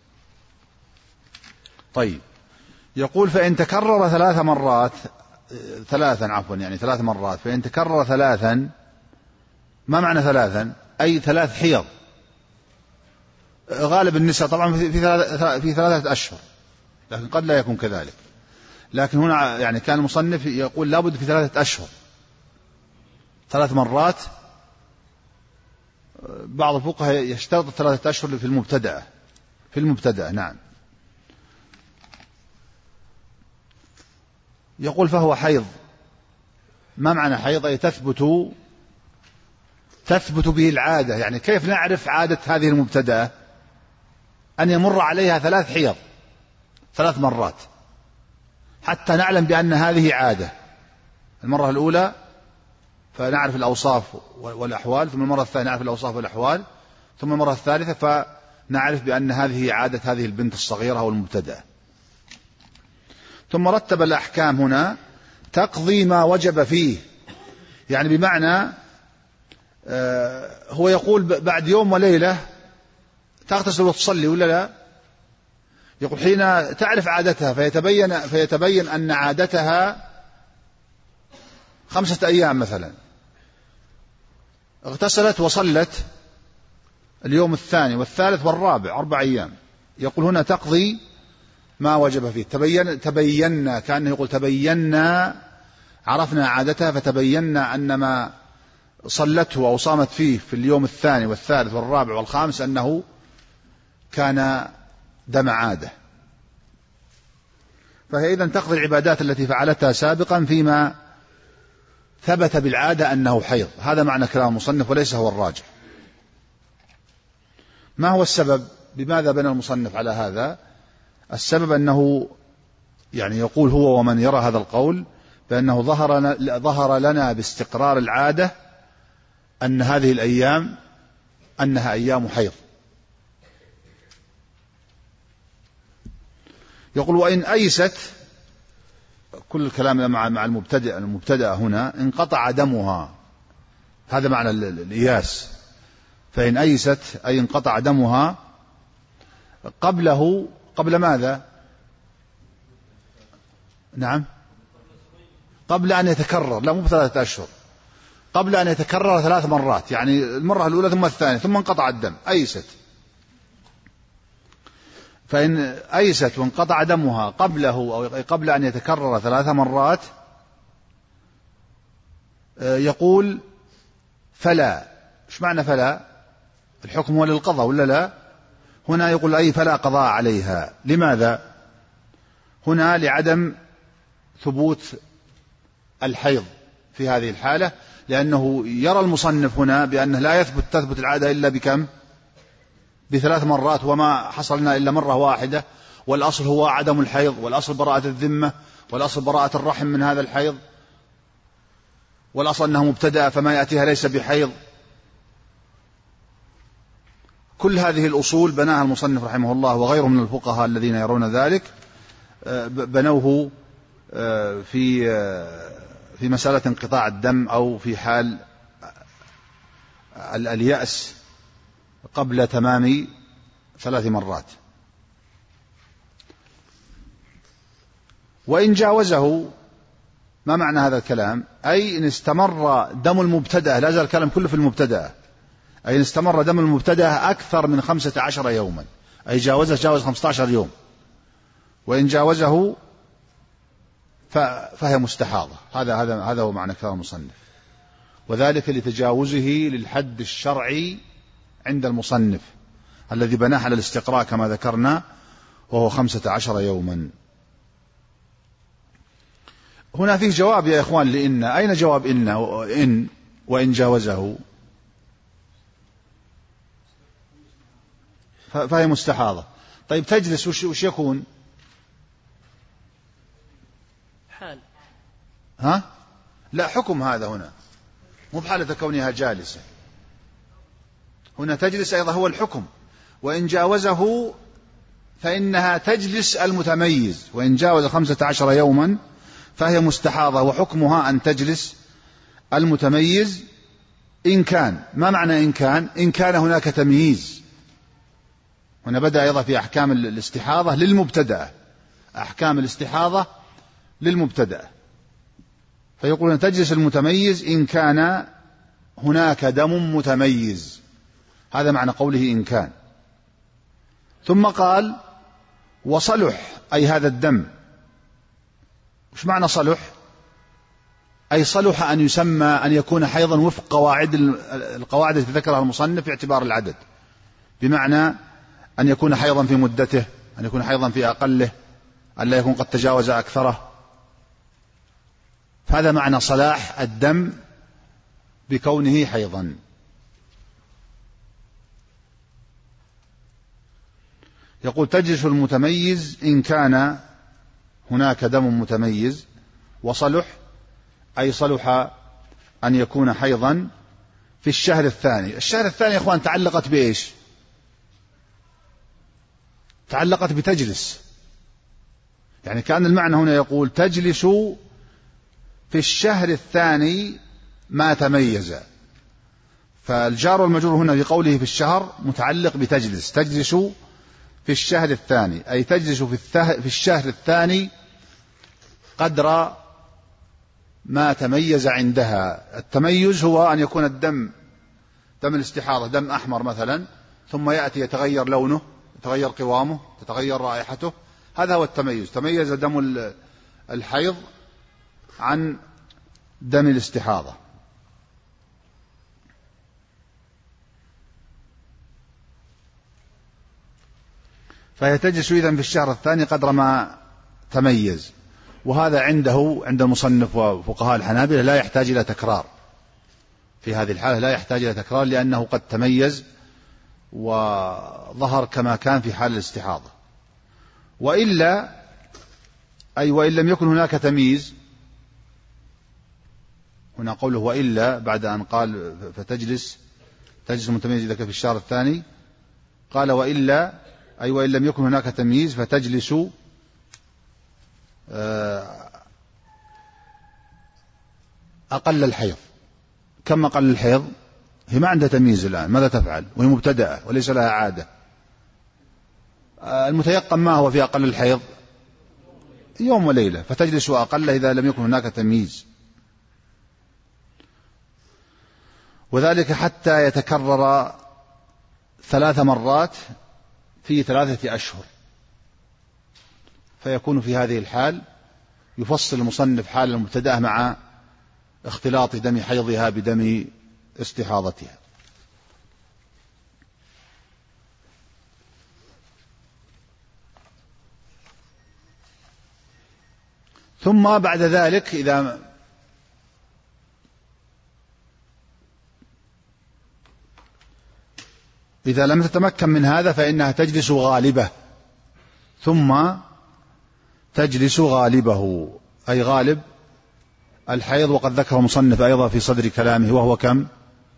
طيب، يقول فإن تكرر ثلاث مرات، ثلاثا عفوا يعني ثلاث مرات، فإن تكرر ثلاثا، ما معنى ثلاثا؟ أي ثلاث حيض. غالب النساء طبعا في في ثلاثة أشهر، لكن قد لا يكون كذلك، لكن هنا يعني كان المصنف يقول لابد في ثلاثة أشهر، ثلاث مرات. بعض الفقهاء يشترط ثلاثة أشهر في المبتدأ، في المبتدأ نعم. يقول فهو حيض. ما معنى حيض؟ أي تثبت تثبت به العادة. يعني كيف نعرف عادة هذه المبتدأ؟ أن يمر عليها ثلاث حيض، ثلاث مرات، حتى نعلم بأن هذه عادة. المرة الأولى فنعرف الأوصاف والأحوال، ثم المرة الثانية نعرف الأوصاف والأحوال، ثم المرة الثالثة فنعرف بأن هذه عادة هذه البنت الصغيرة أو المبتدأ. ثم رتب الأحكام هنا تقضي ما وجب فيه، يعني بمعنى آه هو يقول بعد يوم وليلة تغتسل وتصلي ولا لا؟ يقول حين تعرف عادتها فيتبين, فيتبين أن عادتها خمسة أيام مثلا، اغتسلت وصلت اليوم الثاني والثالث والرابع، أربع أيام. يقول هنا تقضي ما وجب فيه. تبين تبينا، كأنه يقول تبينا، عرفنا عادتها فتبينا أن ما صلته أو صامت فيه في اليوم الثاني والثالث والرابع والخامس أنه كان دم عادة. فهي إذن تقضي العبادات التي فعلتها سابقا فيما ثبت بالعادة أنه حيض. هذا معنى كلام المصنف وليس هو الراجح. ما هو السبب؟ بماذا بنى المصنف على هذا؟ السبب أنه يعني يقول هو ومن يرى هذا القول بأنه ظهر, ظهر لنا باستقرار العادة أن هذه الأيام أنها أيام حيض. يقول وإن أيست، كل الكلام مع مع المبتدأ المبتدأ هنا، انقطع دمها، هذا معنى الإياس. فإن أيست أي انقطع دمها قبله، قبل ماذا؟ نعم، قبل أن يتكرر، لا مو بثلاثة أشهر، قبل أن يتكرر ثلاث مرات، يعني المرة الأولى ثم الثانية ثم انقطع الدم، أيست. فإن أيست وانقطع دمها قبله أو قبل أن يتكرر ثلاث مرات، يقول فلا. إيش معنى فلا؟ الحكم هو للقضاء ولا لا؟ هنا يقول أي فلا قضاء عليها. لماذا؟ هنا لعدم ثبوت الحيض في هذه الحالة، لأنه يرى المصنف هنا بأنه لا يثبت تثبت العادة إلا بكم؟ بثلاث مرات، وما حصلنا إلا مرة واحدة، والأصل هو عدم الحيض، والأصل براءة الذمة، والأصل براءة الرحم من هذا الحيض. والأصل أنها مبتدأ فما يأتيها ليس بحيض. كل هذه الأصول بناها المصنف رحمه الله وغيره من الفقهاء الذين يرون ذلك، بنوه في في مسألة انقطاع الدم أو في حال اليأس قبل تمام ثلاث مرات. وإن جاوزه، ما معنى هذا الكلام؟ أي إن استمر دم المبتدأ، لا زال الكلام كله في المبتدأ، أي إن استمر دم المبتدأ أكثر من خمسة عشر يوما، أي جاوزه جاوز خمسة عشر يوم. وإن جاوزه فهي مستحاضة. هذا هذا هذا هو معنى كلام المصنف، وذلك لتجاوزه للحد الشرعي عند المصنف الذي بناه على الاستقراء كما ذكرنا، وهو خمسة عشر يوما. هنا فيه جواب يا إخوان لإن. أين جواب إن؟ إن وإن جاوزه فهي مستحاضة. طيب تجلس وش يكون؟ حال. ها؟ لا، حكم هذا هنا، مو بحالة كونها جالسة. هنا تجلس أيضا هو الحكم. وإن جاوزه فإنها تجلس المتميز. وإن جاوز خمسة عشر يوما فهي مستحاضة، وحكمها أن تجلس المتميز إن كان. ما معنى إن كان؟ إن كان هناك تمييز. هنا بدأ أيضا في أحكام الاستحاضة للمبتدأ، أحكام الاستحاضة للمبتدأ، فيقول أن تجلس المتميز إن كان هناك دم متميز. هذا معنى قوله إن كان. ثم قال وصلح، أي هذا الدم. وش معنى صلح؟ أي صلح أن يسمى أن يكون حيضا وفق قواعد القواعد التي ذكرها المصنف في اعتبار العدد، بمعنى أن يكون حيضا في مدته، أن يكون حيضا في أقله، أن لا يكون قد تجاوز أكثره. هذا معنى صلاح الدم بكونه حيضا. يقول تجلس المتميز إن كان هناك دم متميز. وصلح أي صلح أن يكون حيضا في الشهر الثاني. الشهر الثاني يا أخوان تعلقت بإيش؟ تعلقت بتجلس، يعني كأن المعنى هنا يقول تجلس في الشهر الثاني ما تميز. فالجار والمجرور هنا في قوله في الشهر متعلق بتجلس. تجلس في الشهر الثاني أي تجلس في الشهر الثاني قدر ما تميز عندها. التميز هو أن يكون الدم دم الاستحاضة دم أحمر مثلا، ثم يأتي يتغير لونه، يتغير قوامه، تتغير رائحته. هذا هو التميز. تميز دم الحيض عن دم الاستحاضة. فهي تجلس إذن في الشهر الثاني قدر ما تميز. وهذا عنده عند المصنف وفقهاء الحنابلة لا يحتاج إلى تكرار. في هذه الحالة لا يحتاج إلى تكرار، لأنه قد تميز وظهر كما كان في حال الاستحاضة. وإلا أي وإن لم يكن هناك تمييز، هنا قوله وإلا بعد أن قال فتجلس تجلس المتميز إذا كان في الشهر الثاني، قال وإلا أي وإن لم يكن هناك تمييز فتجلس أقل الحيض. كم أقل الحيض؟ هي ما عندها تمييز الآن، ماذا تفعل وهي مبتدأة وليس لها عادة؟ المتيقن ما هو في أقل الحيض؟ يوم وليلة، فتجلس أقل إذا لم يكن هناك تمييز. وذلك حتى يتكرر ثلاث مرات في ثلاثة أشهر. فيكون في هذه الحال يفصل المصنف حال المبتدأة مع اختلاط دم حيضها بدم استحاضتها. ثم بعد ذلك إذا إذا لم تتمكن من هذا فإنها تجلس غالبة، ثم تجلس غالبه أي غالب الحيض، وقد ذكر المصنف أيضا في صدر كلامه، وهو كم؟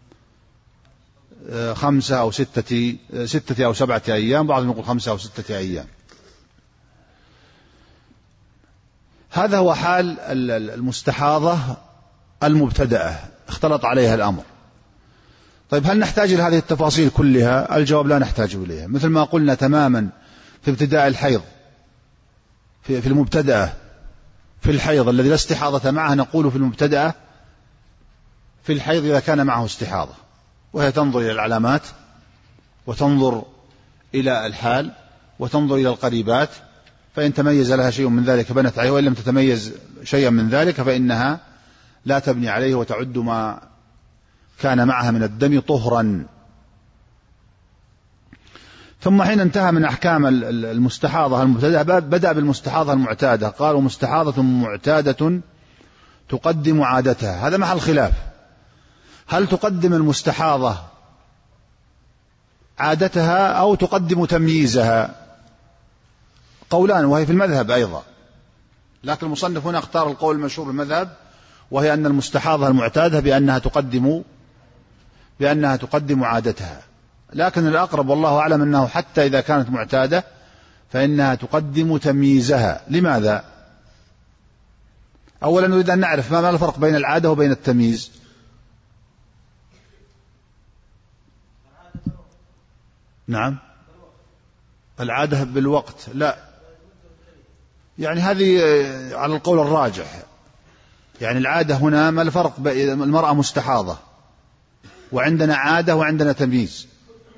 خمسة أو ستة ستة أو سبعة أيام، بعضهم يقول خمسة أو ستة أيام. هذا هو حال المستحاضة المبتدأة اختلط عليها الأمر. طيب هل نحتاج إلى هذه التفاصيل كلها؟ الجواب لا نحتاج إليها، مثل ما قلنا تماما في ابتداء الحيض في المبتدأة في الحيض الذي لا استحاضة معه، نقول في المبتدأة في الحيض إذا كان معه استحاضة، وهي تنظر إلى العلامات وتنظر إلى الحال وتنظر إلى القريبات، فإن تميز لها شيء من ذلك بنت عليه، وإن لم تتميز شيئا من ذلك فإنها لا تبني عليه وتعد ما كان معها من الدم طهرا. ثم حين انتهى من أحكام المستحاضة المبتدأة بدأ بالمستحاضة المعتادة، قالوا مستحاضة معتادة تقدم عادتها. هذا محل خلاف، هل تقدم المستحاضة عادتها أو تقدم تمييزها؟ قولان، وهي في المذهب أيضا، لكن المصنف هنا اختار القول المشهور بالمذهب، وهي أن المستحاضة المعتادة بأنها تقدم بأنها تقدم عادتها، لكن الأقرب والله أعلم أنه حتى إذا كانت معتادة فإنها تقدم تمييزها. لماذا؟ أولا نريد أن نعرف ما الفرق بين العادة وبين التمييز. نعم، العادة بالوقت، لا، يعني هذه على القول الراجح، يعني العادة هنا ما الفرق بين المرأة مستحاضة وعندنا عادة وعندنا تمييز؟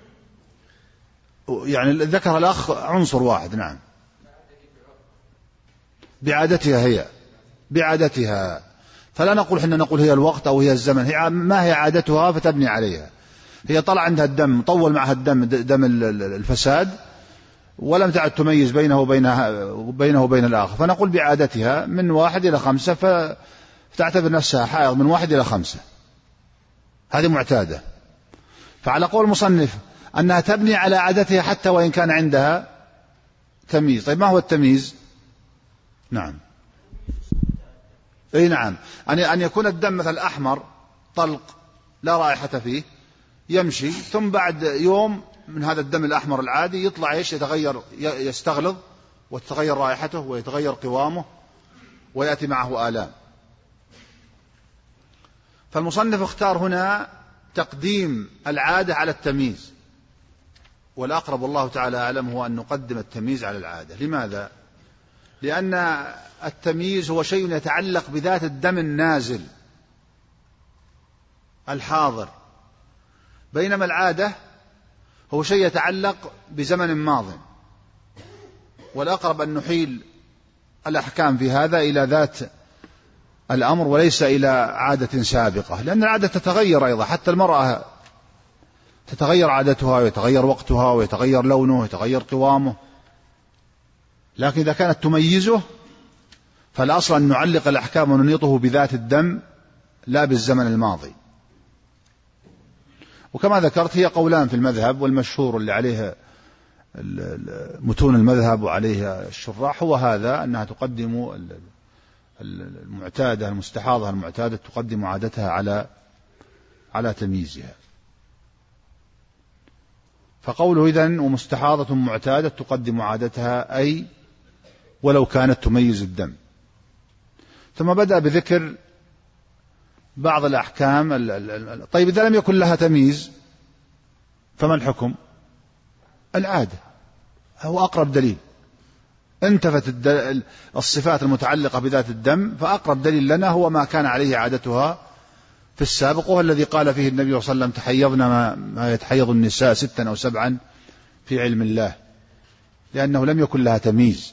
يعني ذكر الأخ عنصر واحد، نعم، بعادتها، هي بعادتها، فلا نقول حنا نقول هي الوقت أو هي الزمن، هي ما هي عادتها فتبني عليها. هي طلع عندها الدم، طول معها الدم دم الفساد، ولم تعد تميز بينه وبينها بينه وبين الآخر، فنقول بعادتها من واحد إلى خمسة، فتعتبر نفسها حائض من واحد إلى خمسة، هذه معتادة. فعلى قول المصنف أنها تبني على عادتها حتى وإن كان عندها تمييز. طيب ما هو التمييز؟ نعم، أي نعم، أن يكون الدم مثل أحمر طلق لا رائحة فيه، يمشي، ثم بعد يوم من هذا الدم الأحمر العادي يطلع إيش؟ يتغير، يستغلظ وتتغير رائحته ويتغير قوامه ويأتي معه آلام. فالمصنف اختار هنا تقديم العادة على التمييز، والأقرب والله تعالى أعلم هو أن نقدم التمييز على العادة. لماذا؟ لأن التمييز هو شيء يتعلق بذات الدم النازل الحاضر، بينما العادة هو شيء يتعلق بزمن ماض، والأقرب أن نحيل الأحكام في هذا إلى ذات الأمر وليس إلى عادة سابقة، لأن العادة تتغير أيضا، حتى المرأة تتغير عادتها ويتغير وقتها ويتغير لونه ويتغير قوامه، لكن إذا كانت تميزه فالأصل أن نعلق الأحكام وننيطه بذات الدم لا بالزمن الماضي. وكما ذكرت هي قولان في المذهب، والمشهور اللي عليه متون المذهب وعليه الشراح هو هذا، أنها تقدم المعتادة المستحاضة المعتادة تقدم عادتها على على تمييزها. فقوله إذن ومستحاضة معتادة تقدم عادتها أي ولو كانت تميز الدم. ثم بدأ بذكر بعض الأحكام. طيب إذا لم يكن لها تمييز فما الحكم؟ العادة هو أقرب دليل، انتفت الصفات المتعلقة بذات الدم، فأقرب دليل لنا هو ما كان عليه عادتها في السابق، وهو الذي قال فيه النبي صلى الله عليه وسلم تحيضنا ما يتحيض النساء ستا أو سبعا في علم الله، لأنه لم يكن لها تمييز.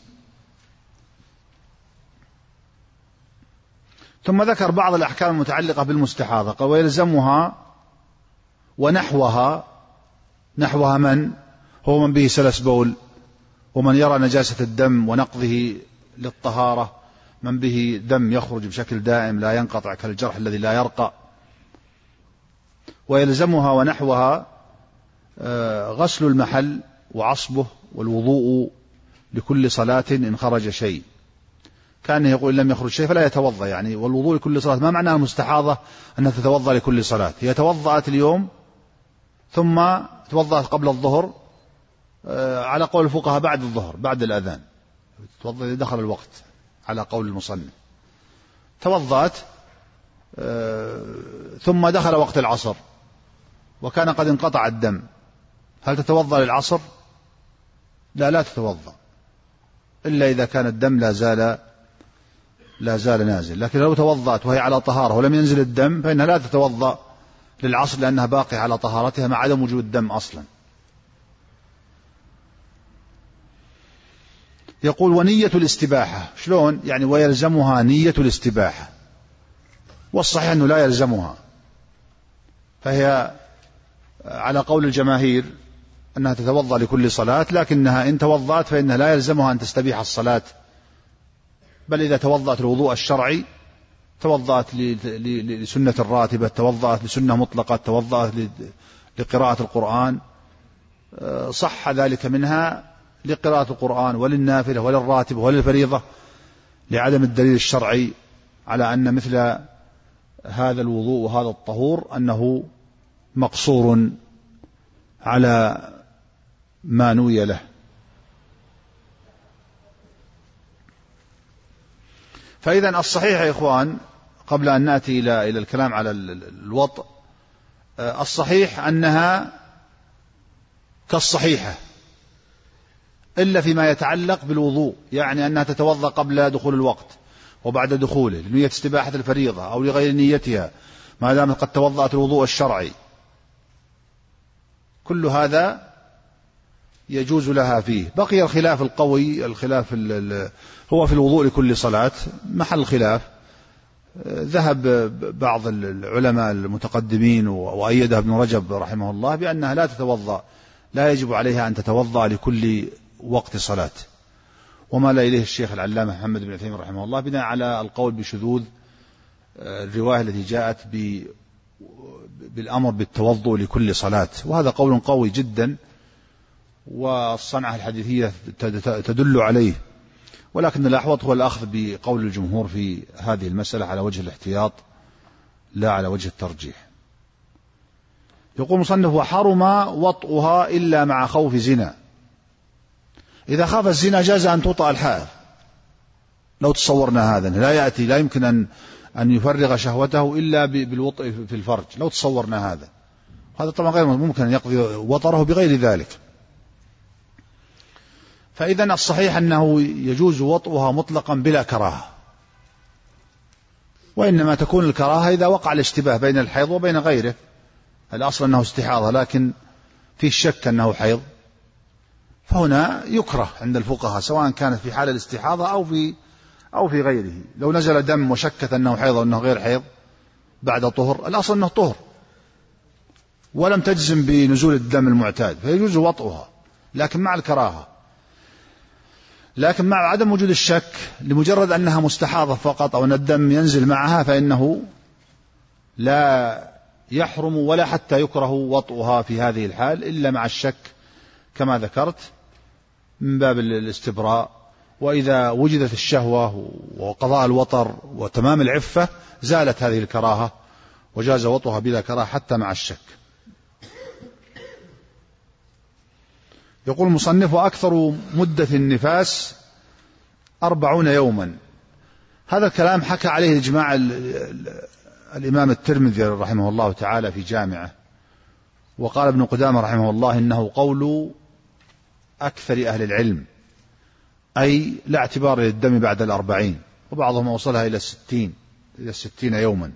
ثم ذكر بعض الأحكام المتعلقة بالمستحاضة، قال ويلزمها ونحوها. نحوها من؟ هو من به سلس بول، ومن يرى نجاسة الدم ونقضه للطهارة، من به دم يخرج بشكل دائم لا ينقطع كالجرح الذي لا يرقى. ويلزمها ونحوها غسل المحل وعصبه والوضوء لكل صلاة إن خرج شيء. كأنه يقول لم يخرج شيء فلا يتوضأ يعني. والوضوء لكل صلاة ما معناها المستحاضة أنها تتوضأ لكل صلاة، هي توضأت اليوم ثم توضأت قبل الظهر على قول الفقهاء بعد الظهر بعد الأذان، توضأ إذا دخل الوقت على قول المصنف. توضأت ثم دخل وقت العصر وكان قد انقطع الدم، هل تتوضأ للعصر؟ لا لا تتوضأ إلا إذا كان الدم لا زال لا زال نازل. لكن لو توضأت وهي على طهارة ولم ينزل الدم فإنها لا تتوضأ للعصر لأنها باقية على طهارتها مع عدم وجود الدم أصلا. يقول ونية الاستباحة شلون يعني؟ ويلزمها نية الاستباحة، والصحيح أنه لا يلزمها، فهي على قول الجماهير أنها تتوضأ لكل صلاة، لكنها إن توضأت فإنها لا يلزمها أن تستبيح الصلاة، بل إذا توضأت الوضوء الشرعي توضأت لسنة الراتبة، توضأت لسنة مطلقة، توضأت لقراءة القرآن، صح ذلك منها لقراءة القرآن وللنافلة وللراتبة وللفريضة، لعدم الدليل الشرعي على أن مثل هذا الوضوء وهذا الطهور أنه مقصور على ما نوي له. فإذا الصحيح يا إخوان قبل أن نأتي إلى إلى الكلام على الوطء، الصحيح أنها كالصحيحة إلا فيما يتعلق بالوضوء، يعني أنها تتوضأ قبل دخول الوقت وبعد دخوله لنية استباحة الفريضة أو لغير نيتها ما دام قد توضأت الوضوء الشرعي، كل هذا يجوز لها فيه. بقي الخلاف القوي، الخلاف هو في الوضوء لكل صلاة محل خلاف. ذهب بعض العلماء المتقدمين وأيده ابن رجب رحمه الله بأنها لا تتوضأ، لا يجب عليها أن تتوضأ لكل وقت صلاة، وما لا إليه الشيخ العلامة محمد بن عثيمين رحمه الله بناء على القول بشذوذ الرواية التي جاءت بالأمر بالتوضؤ لكل صلاة، وهذا قول قوي جدا والصنعة الحديثية تدل عليه، ولكن الأحوط هو الأخذ بقول الجمهور في هذه المسألة على وجه الاحتياط لا على وجه الترجيح. يقول مصنف وحرم وطئها إلا مع خوف زنا. إذا خاف الزنا جاز أن توطأ الحائض، لو تصورنا هذا لا يأتي لا يمكن أن أن يفرغ شهوته إلا بالوطء في الفرج، لو تصورنا هذا هذا طبعا غير ممكن أن يقضي وطره بغير ذلك. فإذا الصحيح أنه يجوز وطئها مطلقا بلا كراهة، وإنما تكون الكراهة إذا وقع الاشتباه بين الحيض وبين غيره، الأصل أنه استحاضة لكن في الشك أنه حيض، فهنا يكره عند الفقهاء سواء كانت في حال الاستحاضة أو في أو في غيره. لو نزل دم وشكت أنه حيض وأنه غير حيض بعد طهر، الأصل أنه طهر ولم تجزم بنزول الدم المعتاد، فيجوز وطئها لكن مع الكراهة. لكن مع عدم وجود الشك لمجرد أنها مستحاضة فقط أو أن الدم ينزل معها فإنه لا يحرم ولا حتى يكره وطئها في هذه الحال إلا مع الشك كما ذكرت من باب الاستبراء. وإذا وجدت الشهوة وقضاء الوطر وتمام العفة زالت هذه الكراهة وجاز وطئها بلا كراهة حتى مع الشك. يقول المصنف وأكثر مدة النفاس أربعون يوما. هذا الكلام حكى عليه إجماع الإمام الترمذي رحمه الله تعالى في جامعه، وقال ابن قدامة رحمه الله إنه قول أكثر أهل العلم، أي لا اعتبار للدم بعد الأربعين، وبعضهم وصلها إلى الستين إلى الستين يوما.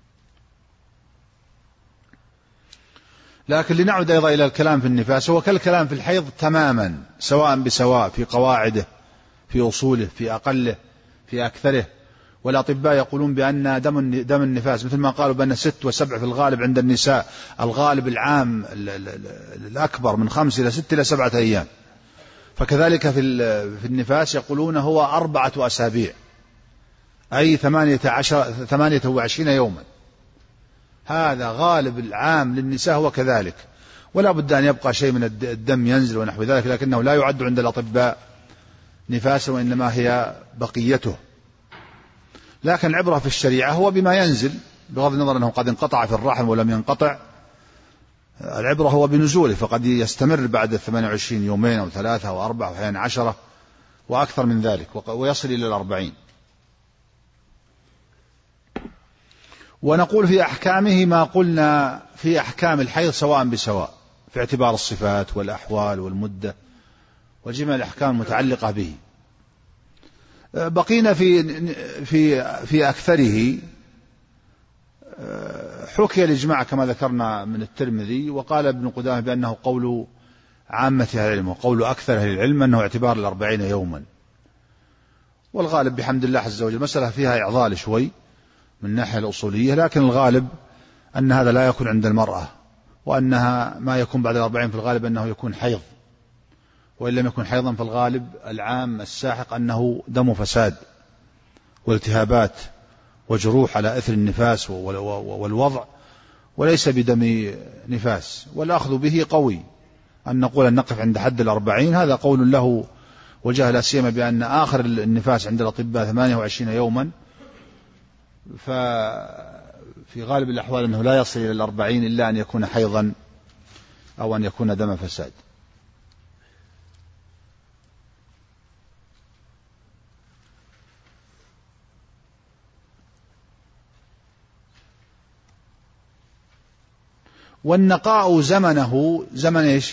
لكن لنعود أيضا إلى الكلام في النفاس، هو كالكلام في الحيض تماما سواء بسواء في قواعده في أصوله في أقله في أكثره. والأطباء يقولون بأن دم دم النفاس مثل ما قالوا بأن ست وسبع في الغالب عند النساء، الغالب العام الأكبر من خمس إلى ست إلى سبعة أيام، فكذلك في في النفاس يقولون هو أربعة أسابيع أي ثمانية عشر ثمانية وعشرين يوما. هذا غالب العام للنساء هو كذلك، ولا بد أن يبقى شيء من الدم ينزل ونحو ذلك، لكنه لا يعد عند الأطباء نفاسا وإنما هي بقيته لكن العبرة في الشريعة هو بما ينزل، بغض النظر أنه قد انقطع في الرحم ولم ينقطع، العبرة هو بنزوله، فقد يستمر بعد ثمانية وعشرين يومين أو ثلاثة أو أربعة وأحيانا عشرة وأكثر من ذلك، ويصل إلى الأربعين. ونقول في أحكامه ما قلنا في أحكام الحيض سواء بسواء في اعتبار الصفات والأحوال والمدة وجميع الأحكام المتعلقة به. بقينا في في في أكثره. حكي الإجماع كما ذكرنا من الترمذي، وقال ابن قدامة بأنه قول عامة أهل العلم وقول أكثر أهل العلم أنه اعتبار الأربعين يوما، والغالب بحمد الله عز وجل مسألة فيها إعضال شوي من الناحية الأصولية، لكن الغالب أن هذا لا يكون عند المرأة، وأنها ما يكون بعد الأربعين في الغالب أنه يكون حيض، وإن لم يكن حيضا في الغالب العام الساحق أنه دم فساد والتهابات وجروح على أثر النفاس والوضع، وليس بدم نفاس. والأخذ به قوي، أن نقول أن نقف عند حد الأربعين هذا قول له وجه، لا سيما بأن آخر النفاس عند الأطباء ثمانية وعشرين يوما، ففي غالب الأحوال أنه لا يصل إلى الأربعين إلا أن يكون حيضا أو أن يكون دم فساد. والنقاء زمنه زمن إيش؟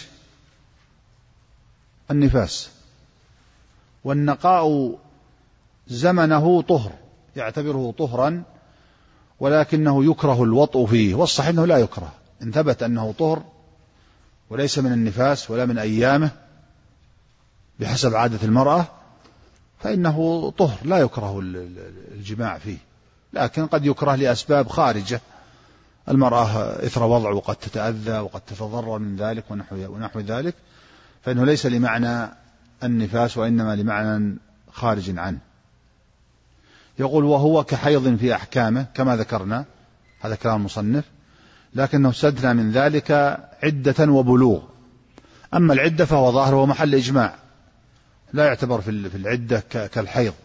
النفاس. والنقاء زمنه طهر، يعتبره طهرا، ولكنه يكره الوطء فيه، والصحيح أنه لا يكره إن ثبت أنه طهر وليس من النفاس ولا من أيامه بحسب عادة المرأة، فإنه طهر لا يكره الجماع فيه، لكن قد يكره لأسباب خارجة، المرأة إثر وضع وقد تتأذى وقد تتضرر من ذلك ونحو ذلك، فإنه ليس لمعنى النفاس وإنما لمعنى خارج عنه. يقول وهو كحيض في أحكامه كما ذكرنا، هذا كلام المصنف، لكنه استثنى من ذلك عدة وبلوغ. أما العدة فهو ظاهر ومحل إجماع، لا يعتبر في العدة كالحيض،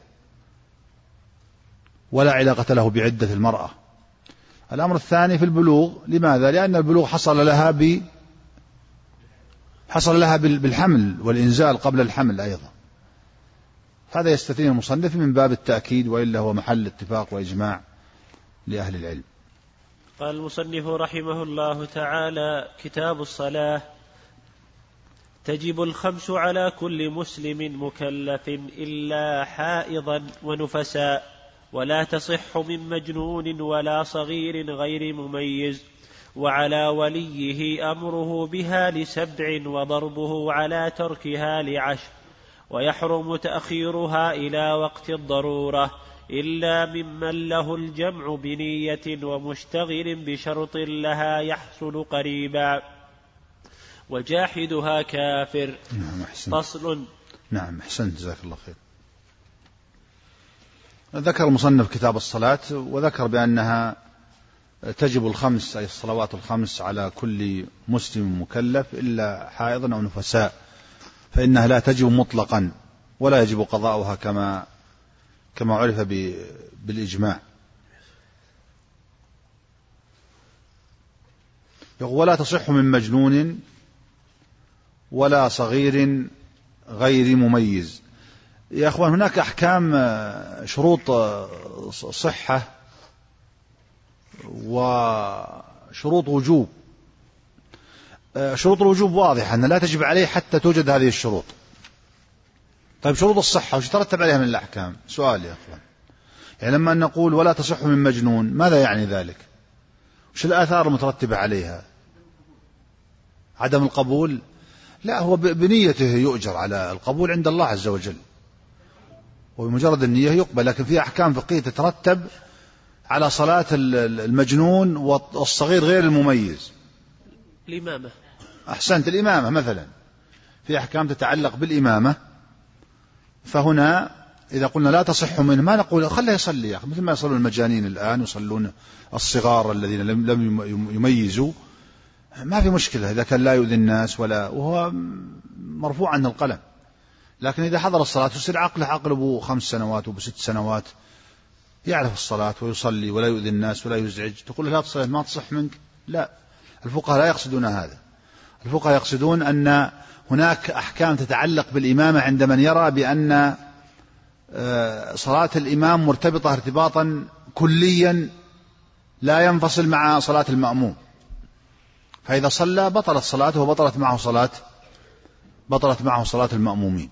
ولا علاقة له بعدة المرأة. الأمر الثاني في البلوغ، لماذا؟ لأن البلوغ حصل لها ب حصل لها بالحمل والإنزال قبل الحمل أيضا، هذا يستثني المصنف من باب التأكيد، وإلا هو محل اتفاق وإجماع لأهل العلم. قال المصنف رحمه الله تعالى: كتاب الصلاة. تجب الخمس على كل مسلم مكلف إلا حائضا ونفساء، ولا تصح من مجنون ولا صغير غير مميز، وعلى وليه أمره بها لسبع وضربه على تركها لعشر، ويحرم تأخيرها إلى وقت الضرورة إلا ممن له الجمع بنية ومشتغل بشرط لها يحصل قريبا، وجاحدها كافر. نعم أحسنت. فصل. نعم أحسنت، جزاك الله خير. ذكر المصنف كتاب الصلاة، وذكر بأنها تجب الخمس أي الصلوات الخمس على كل مسلم مكلف إلا حائضا أو نفساء، فإنها لا تجب مطلقا ولا يجب قضاؤها كما كما عرف بالإجماع. ولا تصح من مجنون ولا صغير غير مميز. يا أخوان هناك أحكام شروط صحة وشروط وجوب. شروط الوجوب واضحة أن لا تجب عليه حتى توجد هذه الشروط. طيب شروط الصحة وش يترتب عليها من الأحكام؟ سؤال يا أخوان، يعني لما نقول ولا تصح من مجنون ماذا يعني ذلك؟ وش الآثار المترتبة عليها؟ عدم القبول؟ لا، هو بنيته يؤجر على القبول عند الله عز وجل، وبمجرد النية يقبل. لكن في أحكام فقهية تترتب على صلاة المجنون والصغير غير المميز. الإمامة. أحسنت، الإمامة مثلا، في أحكام تتعلق بالإمامة، فهنا إذا قلنا لا تصح منه ما نقول خليه يصلي يا أخي، مثل ما يصلون المجانين الآن، يصلون الصغار الذين لم يميزوا، ما في مشكلة إذا كان لا يؤذي الناس ولا وهو مرفوع عنه القلم. لكن إذا حضر الصلاة يصير عقله عقل أبو خمس سنوات وبست سنوات، يعرف الصلاة ويصلي ولا يؤذي الناس ولا يزعج، تقول له لا تصلي ما تصح منك؟ لا، الفقهاء لا يقصدون هذا. الفقهاء يقصدون أن هناك أحكام تتعلق بالإمامة عند من يرى بأن صلاة الإمام مرتبطة ارتباطا كليا لا ينفصل مع صلاة المأموم، فإذا صلى بطلت صلاته وبطلت معه صلاة بطلت معه صلاة المأمومين.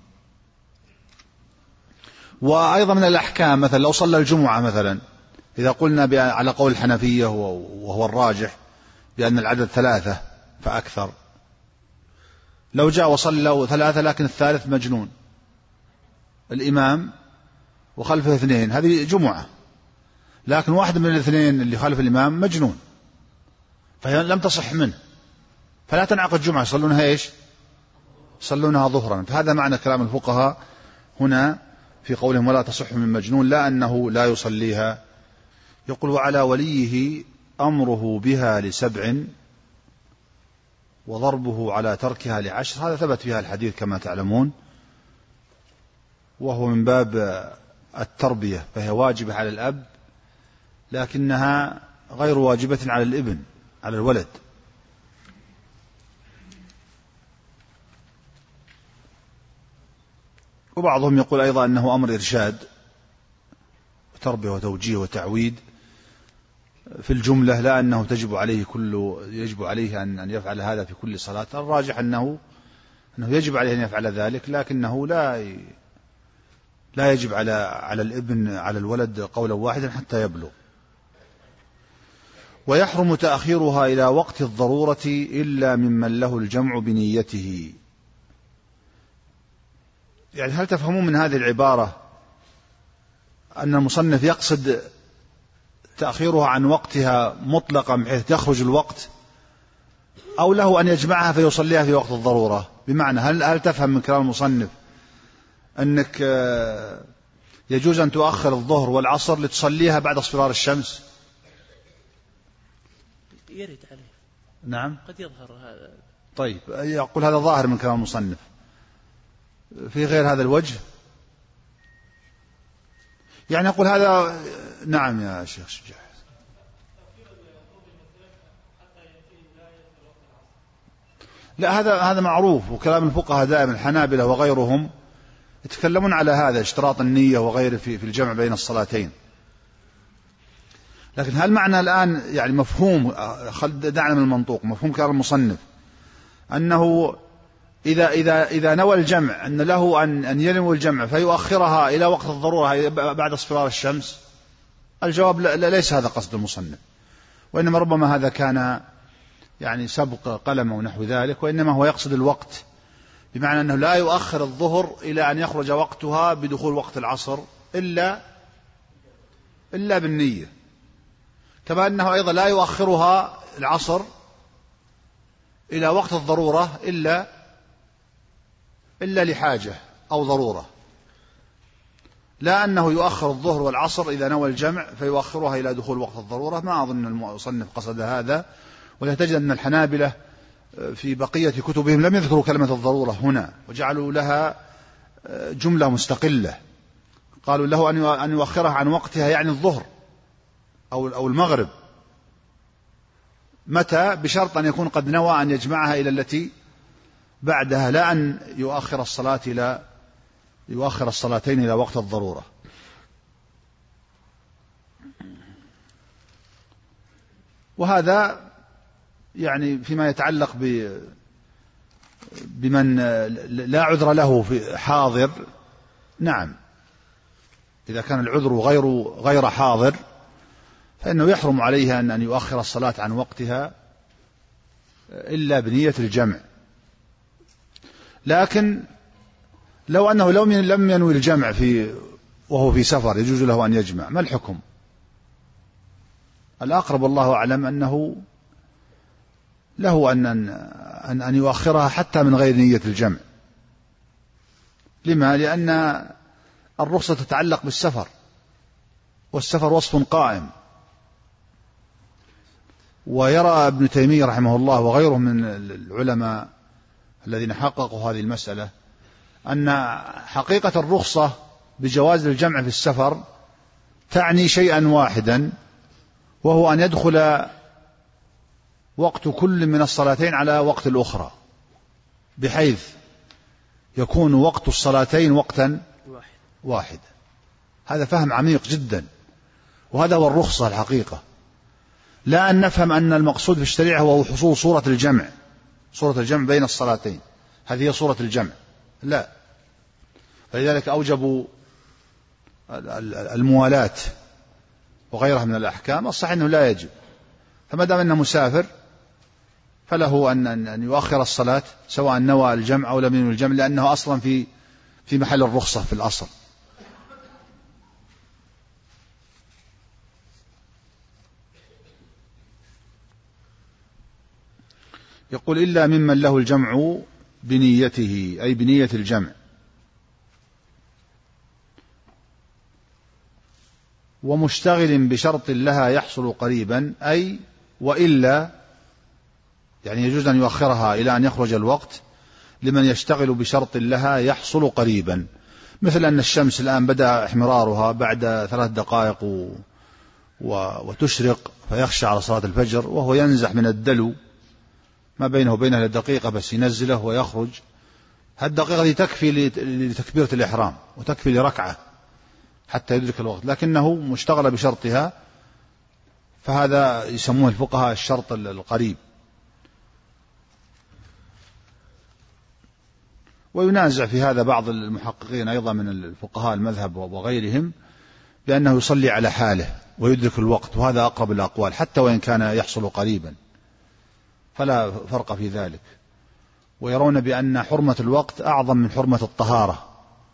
وأيضا من الأحكام مثلا لو صلى الجمعة مثلا، إذا قلنا على قول الحنفية وهو الراجح بأن العدد ثلاثة فأكثر، لو جاء وصلوا ثلاثة لكن الثالث مجنون، الإمام وخلفه اثنين، هذه جمعة، لكن واحد من الاثنين اللي خلف الإمام مجنون فلم تصح منه، فلا تنعقد جمعة، يصلونها إيش؟ يصلونها ظهرا. فهذا معنى كلام الفقهاء هنا في قولهم ولا تصح من مجنون، لا أنه لا يصليها. يقول وعلى وليه أمره بها لسبع وضربه على تركها لعشر، هذا ثبت فيها الحديث كما تعلمون، وهو من باب التربية، فهي واجبة على الأب لكنها غير واجبة على الابن على الولد. وبعضهم يقول أيضا أنه أمر إرشاد وتربية وتوجيه وتعويد في الجملة، لا أنه تجب عليه كل يجب عليه أن يفعل هذا في كل صلاة. الراجح أنه أنه يجب عليه أن يفعل ذلك، لكنه لا لا يجب على على الابن على الولد قولا واحدا حتى يبلغ. ويحرم تأخيرها إلى وقت الضرورة إلا ممن له الجمع بنيته. يعني هل تفهمون من هذه العبارة أن المصنف يقصد تأخيرها عن وقتها مطلقا بحيث يخرج الوقت، أو له أن يجمعها فيصليها في وقت الضرورة؟ بمعنى هل هل تفهم من كلام المصنف أنك يجوز أن تؤخر الظهر والعصر لتصليها بعد اصفرار الشمس؟ يرد عليه. نعم قد يظهر هذا. طيب يقول هذا ظاهر من كلام المصنف، في غير هذا الوجه يعني يقول هذا. نعم يا شيخ شجاع. لا هذا هذا معروف، وكلام الفقهاء دائما الحنابلة وغيرهم يتكلمون على هذا اشتراط النية وغيره في في الجمع بين الصلاتين. لكن هل معنى الآن يعني مفهوم، دعنا من المنطوق، مفهوم كلام المصنف أنه إذا إذا إذا نوى الجمع أن له أن أن ينوي الجمع فيؤخرها إلى وقت الضرورة بعد اصفرار الشمس؟ الجواب لا، ليس هذا قصد المصنف، وإنما ربما هذا كان يعني سبق قلم ونحو ذلك، وإنما هو يقصد الوقت، بمعنى أنه لا يؤخر الظهر إلى أن يخرج وقتها بدخول وقت العصر إلا إلا بالنية، كما أنه أيضا لا يؤخرها العصر إلى وقت الضرورة إلا إلا لحاجة أو ضرورة، لا أنه يؤخر الظهر والعصر إذا نوى الجمع فيؤخرها إلى دخول وقت الضرورة. ما أظن المصنف قصد هذا، ولتجد أن الحنابلة في بقية كتبهم لم يذكروا كلمة الضرورة هنا، وجعلوا لها جملة مستقلة، قالوا له أن يؤخرها عن وقتها يعني الظهر أو أو المغرب، متى؟ بشرط أن يكون قد نوى أن يجمعها إلى التي بعدها، لا أن يؤخر الصلاة إلى يؤخر الصلاتين إلى وقت الضرورة. وهذا يعني فيما يتعلق ب بمن لا عذر له في حاضر، نعم إذا كان العذر غير غير حاضر فإنه يحرم عليها أن يؤخر الصلاة عن وقتها إلا بنية الجمع. لكن لو أنه لو لم ينوي الجمع في وهو في سفر يجوز له أن يجمع، ما الحكم؟ الأقرب الله أعلم أنه له أن أن أن يؤخرها حتى من غير نية الجمع. لما؟ لأن الرخصة تتعلق بالسفر، والسفر وصف قائم. ويرى ابن تيمية رحمه الله وغيره من العلماء الذين حققوا هذه المسألة أن حقيقة الرخصة بجواز الجمع في السفر تعني شيئا واحدا، وهو أن يدخل وقت كل من الصلاتين على وقت الأخرى، بحيث يكون وقت الصلاتين وقتا واحدا. هذا فهم عميق جدا، وهذا هو الرخصة الحقيقة. لا أن نفهم أن المقصود في الشريعة هو حصول صورة الجمع، صورة الجمع بين الصلاتين، هذه هي صورة الجمع، لا. فلذلك أوجبوا الموالاة وغيرها من الأحكام. الصحيح أنه لا يجب، فما دام أنه مسافر فله أن يؤخر الصلاة سواء نوى الجمع أو لم ينوي الجمع، لأنه أصلا في في محل الرخصة في الأصل. يقول إلا ممن له الجمع بنيته، أي بنية الجمع، ومشتغل بشرط لها يحصل قريبا، أي وإلا يعني يجوز أن يؤخرها إلى أن يخرج الوقت لمن يشتغل بشرط لها يحصل قريبا، مثل أن الشمس الآن بدأ احمرارها بعد ثلاث دقائق و... و... وتشرق، فيخشى على صلاة الفجر وهو ينزح من الدلو ما بينه وبينها لدقيقة بس ينزله ويخرج. هالدقيقة دي تكفي لتكبيرة الإحرام وتكفي لركعة حتى يدرك الوقت، لكنه مشتغل بشرطها، فهذا يسموه الفقهاء الشرط القريب. وينازع في هذا بعض المحققين أيضا من الفقهاء المذهب وغيرهم بأنه يصلي على حاله ويدرك الوقت، وهذا أقرب الأقوال حتى وإن كان يحصل قريبا، فلا فرق في ذلك. ويرون بأن حرمة الوقت أعظم من حرمة الطهارة،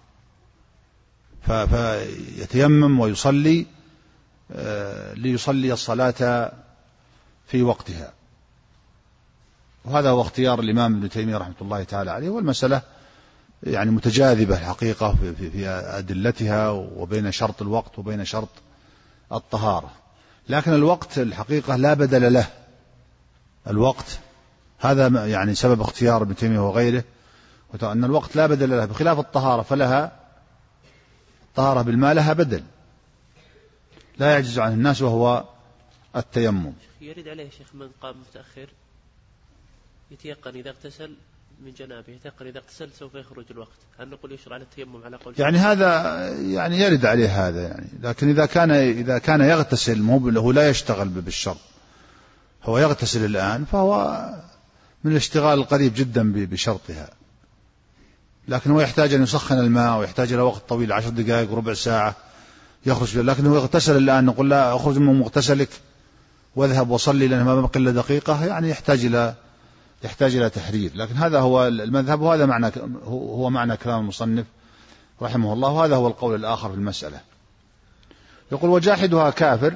فيتيمم ويصلي ليصلي الصلاة في وقتها. وهذا هو اختيار الإمام ابن تيمية رحمة الله تعالى عليه. والمسألة يعني متجاذبة الحقيقة في, في أدلتها، وبين شرط الوقت وبين شرط الطهارة. لكن الوقت الحقيقة لا بدل له، الوقت هذا يعني سبب اختيار ابن تيمية وغيره، أن الوقت لا بدل له، بخلاف الطهارة فلها الطهارة بالماء لها بدل لا يعجز عنه الناس وهو التيمم. يرد عليه شيخ من قام متأخر يتيقن إذا اغتسل من جنابه، يتيقن إذا اغتسل سوف يخرج الوقت، هل نقول يشرع على التيمم على قول يعني هذا يعني يرد عليه هذا يعني. لكن إذا كان إذا كان يغتسل مو له لا يشتغل بالشرط، هو يغتسل الآن فهو من الاشتغال القريب جدا بشرطها، لكن هو يحتاج أن يسخن الماء ويحتاج إلى وقت طويل عشر دقائق وربع ساعة يخرج، لكن هو يغتسل الآن نقول لا أخرج من مغتسلك واذهب وصلي لأنه ما بقي إلا دقيقة، يعني يحتاج إلى يحتاج إلى تحرير. لكن هذا هو المذهب، وهذا معنى هو معنى كلام المصنف رحمه الله، وهذا هو القول الآخر في المسألة. يقول وجاحدها كافر،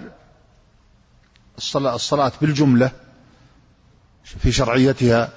الصلاة بالجملة في شرعيتها،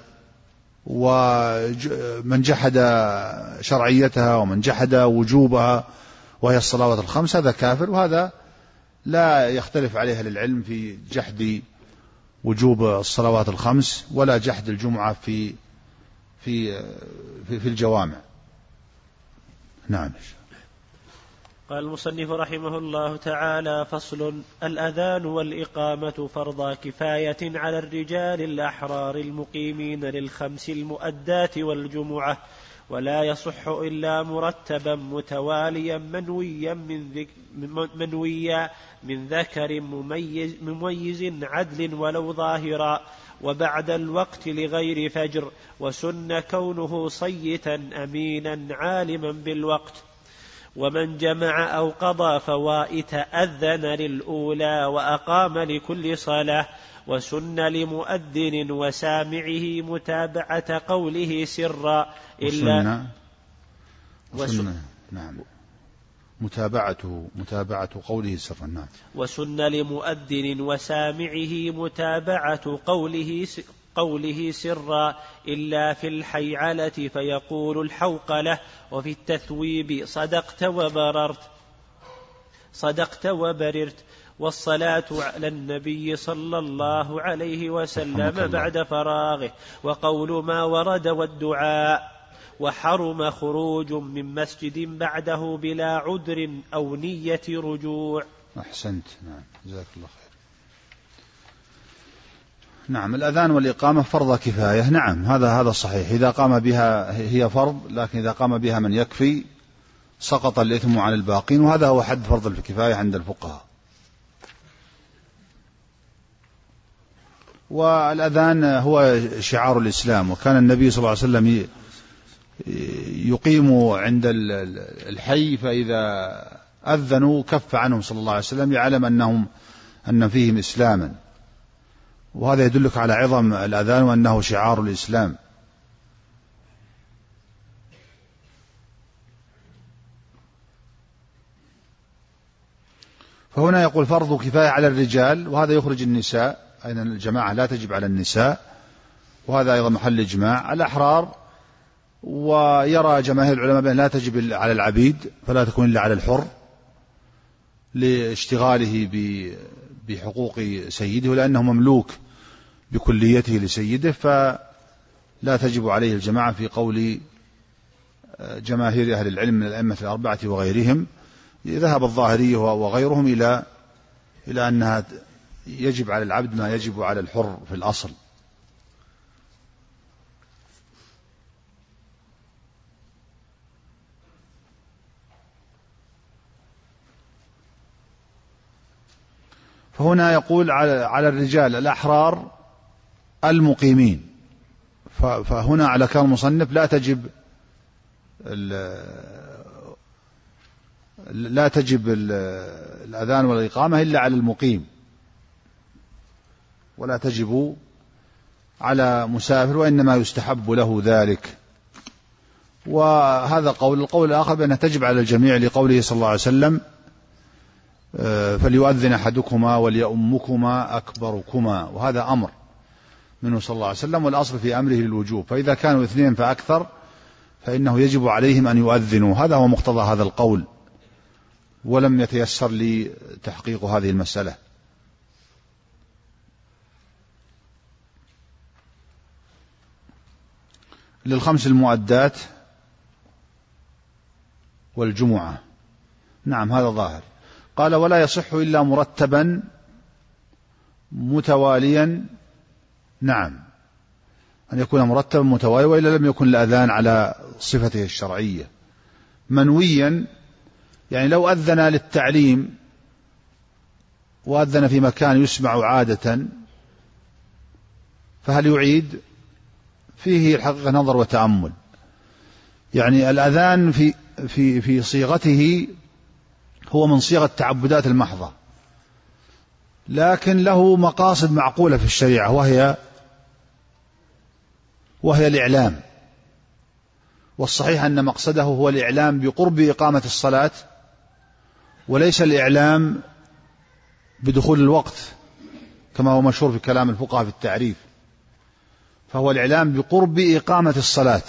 ومن جحد شرعيتها ومن جحد وجوبها وهي الصلوات الخمس هذا كافر، وهذا لا يختلف عليها للعلم في جحد وجوب الصلوات الخمس ولا جحد الجمعة في في في, في الجوامع. نعم. قال المصنف رحمه الله تعالى: فصل: الأذان والإقامة فرضا كفاية على الرجال الأحرار المقيمين للخمس المؤدات والجمعة، ولا يصح إلا مرتبا متواليا منويا من, ذك منويا من ذكر مميز, مميز عدل ولو ظاهرا، وبعد الوقت لغير فجر، وسن كونه صيتا أمينا عالما بالوقت. ومن جمع أو قضى فوائت أذن للأولى وأقام لكل صلاة، وسن لمؤذن وسامعه متابعة قوله سرا إلا وسن نعم متابعته متابعة قوله سرا. نعم. وسن لمؤذن وسامعه متابعة قوله قوله سرا إلا في الحيعلة فيقول الحوقلة، وفي التثويب صدقت وبررت صدقت وبررت. والصلاة على النبي صلى الله عليه وسلم بعد فراغه، وقول ما ورد والدعاء. وحرم خروج من مسجد بعده بلا عذر أو نية رجوع. أحسنت. نعم جزاك الله خير. نعم الأذان والإقامة فرض كفاية. نعم هذا هذا صحيح. إذا قام بها هي فرض، لكن إذا قام بها من يكفي سقط الإثم عن الباقين، وهذا هو حد فرض الكفاية عند الفقهاء. والأذان هو شعار الإسلام، وكان النبي صلى الله عليه وسلم يقيم عند الحي، فإذا أذنوا كف عنهم صلى الله عليه وسلم يعلم أنهم أن فيهم إسلاما، وهذا يدلك على عظم الأذان وأنه شعار الإسلام. فهنا يقول فرض كفاية على الرجال، وهذا يخرج النساء، أين الجماعة لا تجب على النساء، وهذا أيضا محل إجماع. الأحرار، ويرى جماهير العلماء بأن لا تجب على العبيد، فلا تكون إلا على الحر لاشتغاله بحقوق سيده، لأنه مملوك بكليته لسيده، فلا تجب عليه الجماعة في قول جماهير أهل العلم من الأئمة الأربعة وغيرهم. ذهب الظاهري وغيرهم إلى إلى أنها يجب على العبد ما يجب على الحر في الأصل. فهنا يقول على الرجال الأحرار المقيمين، فهنا على كلام المصنف لا تجب لا تجب الأذان والإقامة إلا على المقيم، ولا تجب على مسافر، وإنما يستحب له ذلك. وهذا قول. القول الآخر بأنها تجب على الجميع لقوله صلى الله عليه وسلم فليؤذن أحدكما وليؤمكما أكبركما، وهذا أمر منه صلى الله عليه وسلم، والأصل في أمره للوجوب، فإذا كانوا اثنين فأكثر فإنه يجب عليهم أن يؤذنوا. هذا هو مقتضى هذا القول، ولم يتيسر لي تحقيق هذه المسألة. للخمس المؤدات والجمعة. نعم هذا ظاهر. قال ولا يصح إلا مرتبا متواليا. نعم أن يكون مرتبا متواليا، وإلا لم يكن الأذان على صفته الشرعية. منويا يعني لو أذن للتعليم وأذن في مكان يسمع عادة فهل يعيد؟ فيه الحقيقة نظر وتأمل. يعني الأذان في في في صيغته هو من صيغ التعبدات المحضة، لكن له مقاصد معقولة في الشريعة، وهي وهي الإعلام. والصحيح أن مقصده هو الإعلام بقرب إقامة الصلاة، وليس الإعلام بدخول الوقت كما هو مشهور في كلام الفقهاء في التعريف، فهو الإعلام بقرب إقامة الصلاة.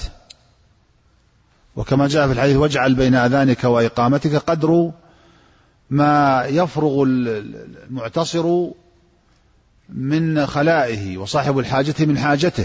وكما جاء في الحديث واجعل بين أذانك وإقامتك قدر ما يفرغ المعتصر من خلائه وصاحب الحاجة من حاجته.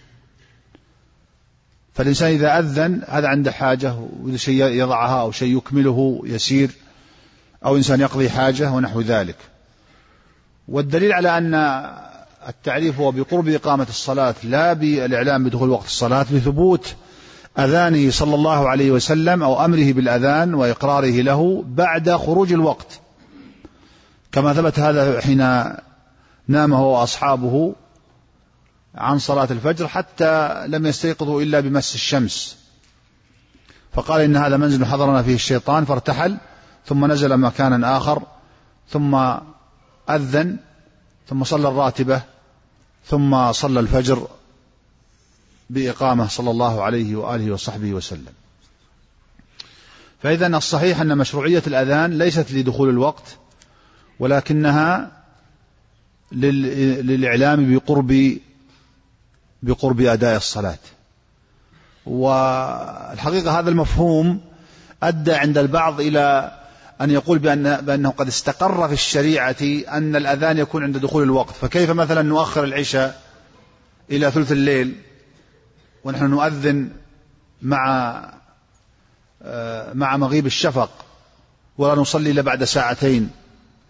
فالإنسان إذا أذن هذا عنده حاجة وإذا شيء يضعها أو شيء يكمله يسير، أو إنسان يقضي حاجة ونحو ذلك. والدليل على أن التعريف هو بقرب إقامة الصلاة لا بالإعلام بدخول وقت الصلاة لثبوت أذانه صلى الله عليه وسلم أو أمره بالأذان وإقراره له بعد خروج الوقت، كما ثبت هذا حين نام هو وأصحابه عن صلاة الفجر حتى لم يستيقظوا إلا بمس الشمس، فقال إن هذا منزل حضرنا فيه الشيطان، فارتحل ثم نزل مكانا آخر، ثم أذن، ثم صلى الراتبة، ثم صلى الفجر بإقامة صلى الله عليه وآله وصحبه وسلم. فإذن الصحيح أن مشروعية الأذان ليست لدخول الوقت، ولكنها للإعلام بقرب بقرب أداء الصلاة. والحقيقة هذا المفهوم أدى عند البعض إلى أن يقول بأن بأنه قد استقر في الشريعة أن الأذان يكون عند دخول الوقت، فكيف مثلا نؤخر العشاء إلى ثلث الليل ونحن نؤذن مع مع مغيب الشفق، ولا نصلي إلا بعد ساعتين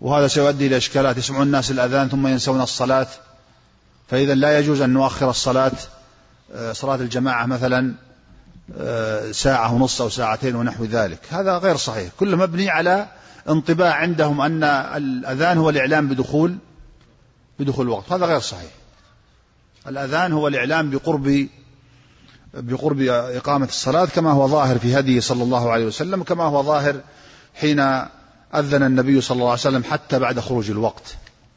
وهذا سيؤدي إلى إشكالات، يسمعون الناس الأذان ثم ينسون الصلاة، فإذا لا يجوز أن نؤخر الصلاة صلاة الجماعة مثلا ساعة ونص أو ساعتين ونحو ذلك، هذا غير صحيح. كله مبني على انطباع عندهم أن الأذان هو الإعلام بدخول بدخول الوقت، هذا غير صحيح. الأذان هو الإعلام بقرب بقرب إقامة الصلاة، كما هو ظاهر في هديه صلى الله عليه وسلم، كما هو ظاهر حين أذن النبي صلى الله عليه وسلم حتى بعد خروج الوقت.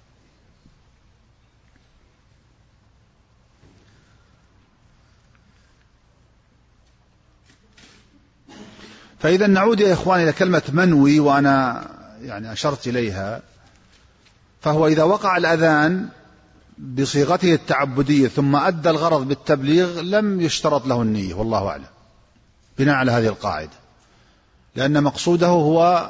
فإذا نعود يا إخواني إلى كلمة منوي، وأنا يعني أشرت إليها، فهو إذا وقع الأذان بصيغته التعبدية ثم أدى الغرض بالتبليغ لم يشترط له النية، والله أعلم، بناء على هذه القاعدة، لأن مقصوده هو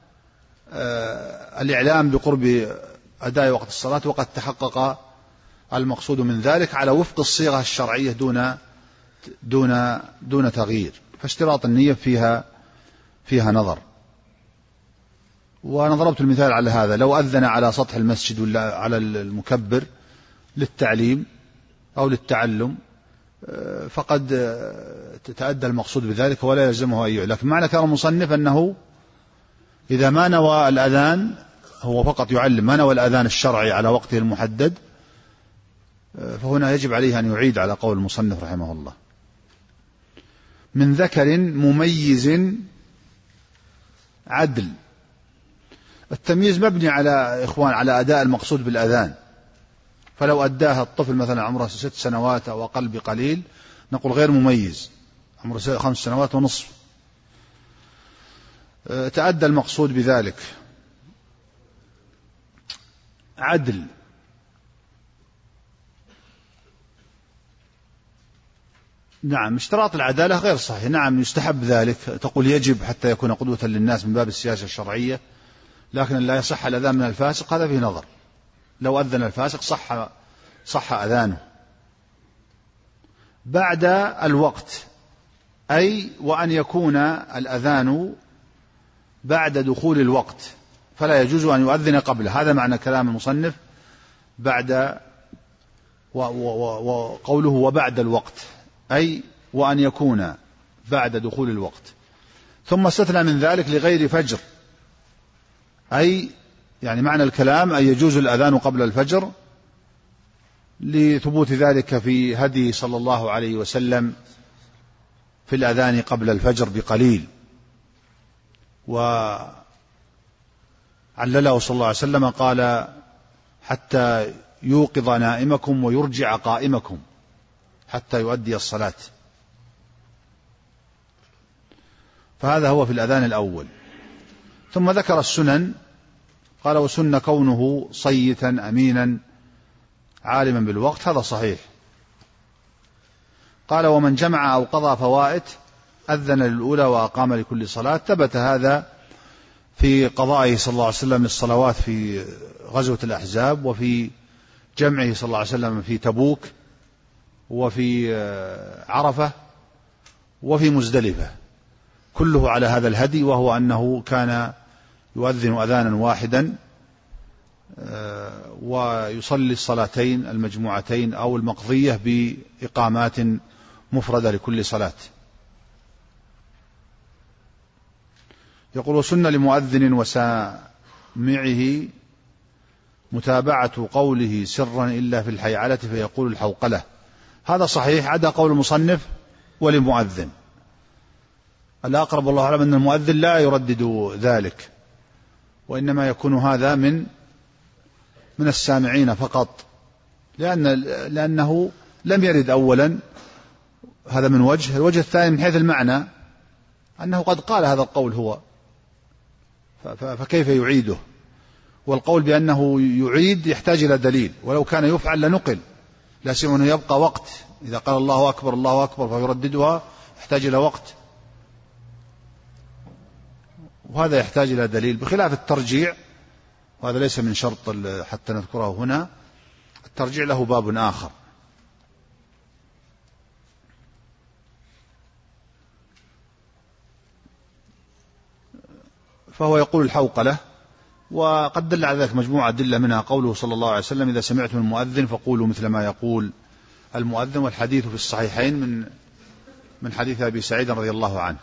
الإعلام بقرب أداء وقت الصلاة، وقد تحقق المقصود من ذلك على وفق الصيغة الشرعية دون دون دون تغيير، فاشتراط النية فيها فيها نظر. وأنا ضربت المثال على هذا، لو أذن على سطح المسجد ولا على المكبر للتعليم أو للتعلم فقد تتأدى المقصود بذلك ولا يلزمه أن يعلم. لكن معنى كلام المصنف أنه إذا ما نوى الأذان، هو فقط يعلم، ما نوى الأذان الشرعي على وقته المحدد، فهنا يجب عليه أن يعيد على قول المصنف رحمه الله. من ذكر مميز عدل. التمييز مبني على إخوان على أداء المقصود بالأذان، فلو أداها الطفل مثلا عمره ست سنوات أو أقل بقليل نقول غير مميز، عمره خمس سنوات ونصف، تأدى المقصود بذلك. عدل، نعم اشتراط العدالة غير صحيح، نعم يستحب ذلك، تقول يجب حتى يكون قدوة للناس من باب السياسة الشرعية، لكن لا يصح الأذان من الفاسق هذا فيه نظر، لو أذن الفاسق صح صح أذانه. بعد الوقت، أي وأن يكون الأذان بعد دخول الوقت، فلا يجوز أن يؤذن قبله، هذا معنى كلام المصنف بعد، وقوله وبعد الوقت أي وأن يكون بعد دخول الوقت. ثم استثنى من ذلك لغير فجر، أي يعني معنى الكلام أن يجوز الأذان قبل الفجر، لثبوت ذلك في هدي صلى الله عليه وسلم في الأذان قبل الفجر بقليل، وعلله صلى الله عليه وسلم قال حتى يوقظ نائمكم ويرجع قائمكم حتى يؤدي الصلاة. فهذا هو في الأذان الأول. ثم ذكر السنن، قال وسن كونه صيتا أمينا عالما بالوقت، هذا صحيح. قال ومن جمع أو قضى فوائت أذن للأولى وأقام لكل صلاة، ثبت هذا في قضائه صلى الله عليه وسلم للصلوات في غزوة الأحزاب، وفي جمعه صلى الله عليه وسلم في تبوك، وفي عرفة، وفي مزدلفة، كله على هذا الهدي، وهو أنه كان يؤذن أذانا واحدا ويصلي الصلاتين المجموعتين أو المقضية بإقامات مفردة لكل صلاة. يقول وسن لمؤذن وسامعه متابعة قوله سرا إلا في الحيعلة فيقول الحوقلة، هذا صحيح عدا قول المصنف ولمؤذن. الأقرب والله أعلم أن المؤذن لا يردد ذلك، وإنما يكون هذا من من السامعين فقط، لأن لأنه لم يرد أولا، هذا من وجه. الوجه الثاني من حيث المعنى أنه قد قال هذا القول هو، فكيف يعيده؟ والقول بأنه يعيد يحتاج إلى دليل، ولو كان يفعل لنقل، لا سيما أنه يبقى وقت، إذا قال الله أكبر الله أكبر فيرددها يحتاج إلى وقت، وهذا يحتاج إلى دليل، بخلاف الترجيع، وهذا ليس من شرط حتى نذكره هنا، الترجيع له باب آخر. فهو يقول الحوقلة وقد دل على ذلك مجموعة أدلة منها قوله صلى الله عليه وسلم إذا سمعتم المؤذن فقولوا مثل ما يقول المؤذن، والحديث في الصحيحين من من حديث أبي سعيد رضي الله عنه.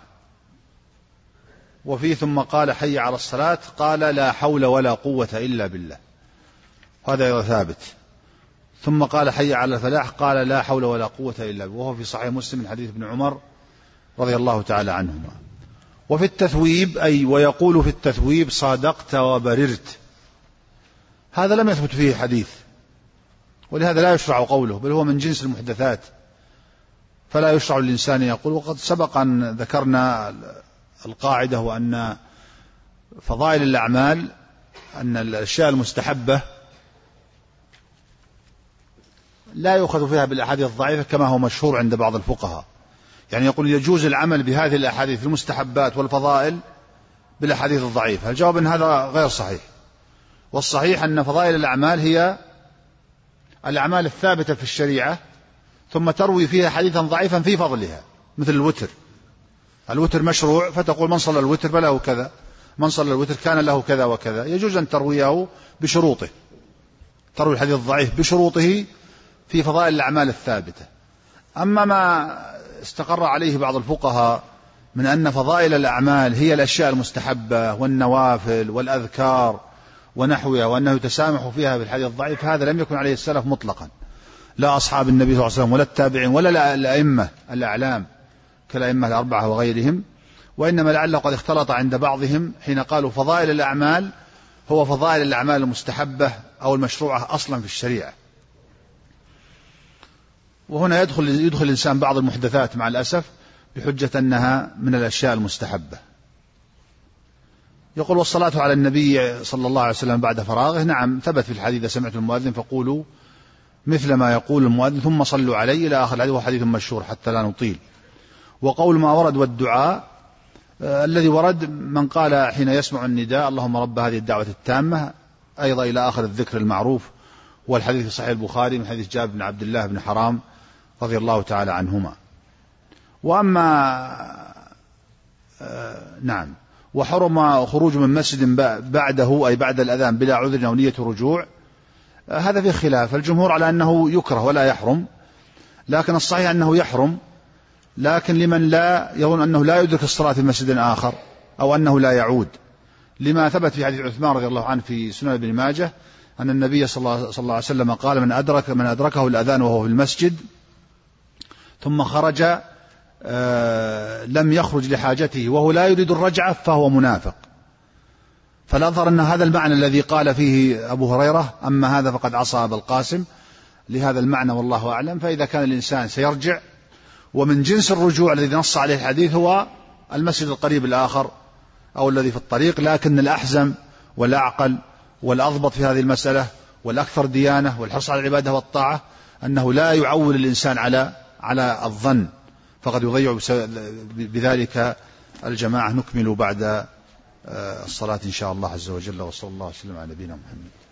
وفيه ثم قال حي على الصلاة قال لا حول ولا قوة إلا بالله، هذا ثابت. ثم قال حي على الفلاح قال لا حول ولا قوة إلا بالله، وهو في صحيح مسلم من حديث ابن عمر رضي الله تعالى عنهما. وفي التثويب أي ويقول في التثويب صادقت وبررت، هذا لم يثبت فيه حديث، ولهذا لا يشرع قوله، بل هو من جنس المحدثات، فلا يشرع الإنسان يقول. وقد سبق أن ذكرنا القاعدة، وأن فضائل الأعمال أن الأشياء المستحبة لا يؤخذ فيها بالأحاديث الضعيفة كما هو مشهور عند بعض الفقهاء، يعني يقول يجوز العمل بهذه الأحاديث المستحبات والفضائل بالأحاديث الضعيفة. الجواب أن هذا غير صحيح، والصحيح أن فضائل الأعمال هي الأعمال الثابتة في الشريعة ثم تروي فيها حديثا ضعيفا في فضلها، مثل الوتر. الوتر مشروع، فتقول من صلى الوتر فله كذا، من صلى الوتر كان له كذا وكذا. يجوز أن ترويه بشروطه، تروي الحديث الضعيف بشروطه في فضائل الأعمال الثابتة. أما ما استقر عليه بعض الفقهاء من أن فضائل الأعمال هي الأشياء المستحبة والنوافل والأذكار ونحوها، وأنه يتسامح فيها بالحديث الضعيف، هذا لم يكن عليه السلف مطلقا، لا أصحاب النبي صلى الله عليه وسلم ولا التابعين ولا الأئمة الأعلام كالأئمة الأربعة وغيرهم، وإنما لعله قد اختلط عند بعضهم حين قالوا فضائل الأعمال هو فضائل الأعمال المستحبة أو المشروعة أصلا في الشريعة. وهنا يدخل, يدخل الإنسان بعض المحدثات مع الأسف بحجة أنها من الأشياء المستحبة. يقول والصلاة على النبي صلى الله عليه وسلم بعد فراغه، نعم ثبت في الحديث إذا سمعت المؤذن فقولوا مثل ما يقول المؤذن ثم صلوا عليه إلى آخر الحديث، وهو حديث مشهور حتى لا نطيل. وقول ما ورد والدعاء آه الذي ورد من قال حين يسمع النداء اللهم رب هذه الدعوة التامة، أيضا إلى آخر الذكر المعروف، والحديث في صحيح البخاري من حديث جابر بن عبد الله بن حرام رضي الله تعالى عنهما. وأما آه نعم وحرم خروج من مسجد بعده أي بعد الأذان بلا عذر أو نية رجوع، آه هذا فيه خلاف. الجمهور على أنه يكره ولا يحرم، لكن الصحيح أنه يحرم، لكن لمن لا يظن أنه لا يدرك الصلاة في مسجد آخر أو أنه لا يعود، لما ثبت في حديث عثمان رضي الله عنه في سنن ابن ماجه أن النبي صلى الله عليه وسلم قال من أدرك من أدركه الأذان وهو في المسجد ثم خرج آه لم يخرج لحاجته وهو لا يريد الرجعة فهو منافق. فالأظهر أن هذا المعنى الذي قال فيه أبو هريرة، أما هذا فقد عصى أبا القاسم، لهذا المعنى والله أعلم. فإذا كان الإنسان سيرجع، ومن جنس الرجوع الذي نص عليه الحديث هو المسجد القريب الآخر أو الذي في الطريق، لكن الأحزم والأعقل والأضبط في هذه المسألة والأكثر ديانة والحرص على العبادة والطاعة أنه لا يعول الإنسان على على الظن، فقد يضيع بذلك الجماعة. نكمل بعد الصلاة إن شاء الله عز وجل، وصلى الله وسلم على نبينا محمد.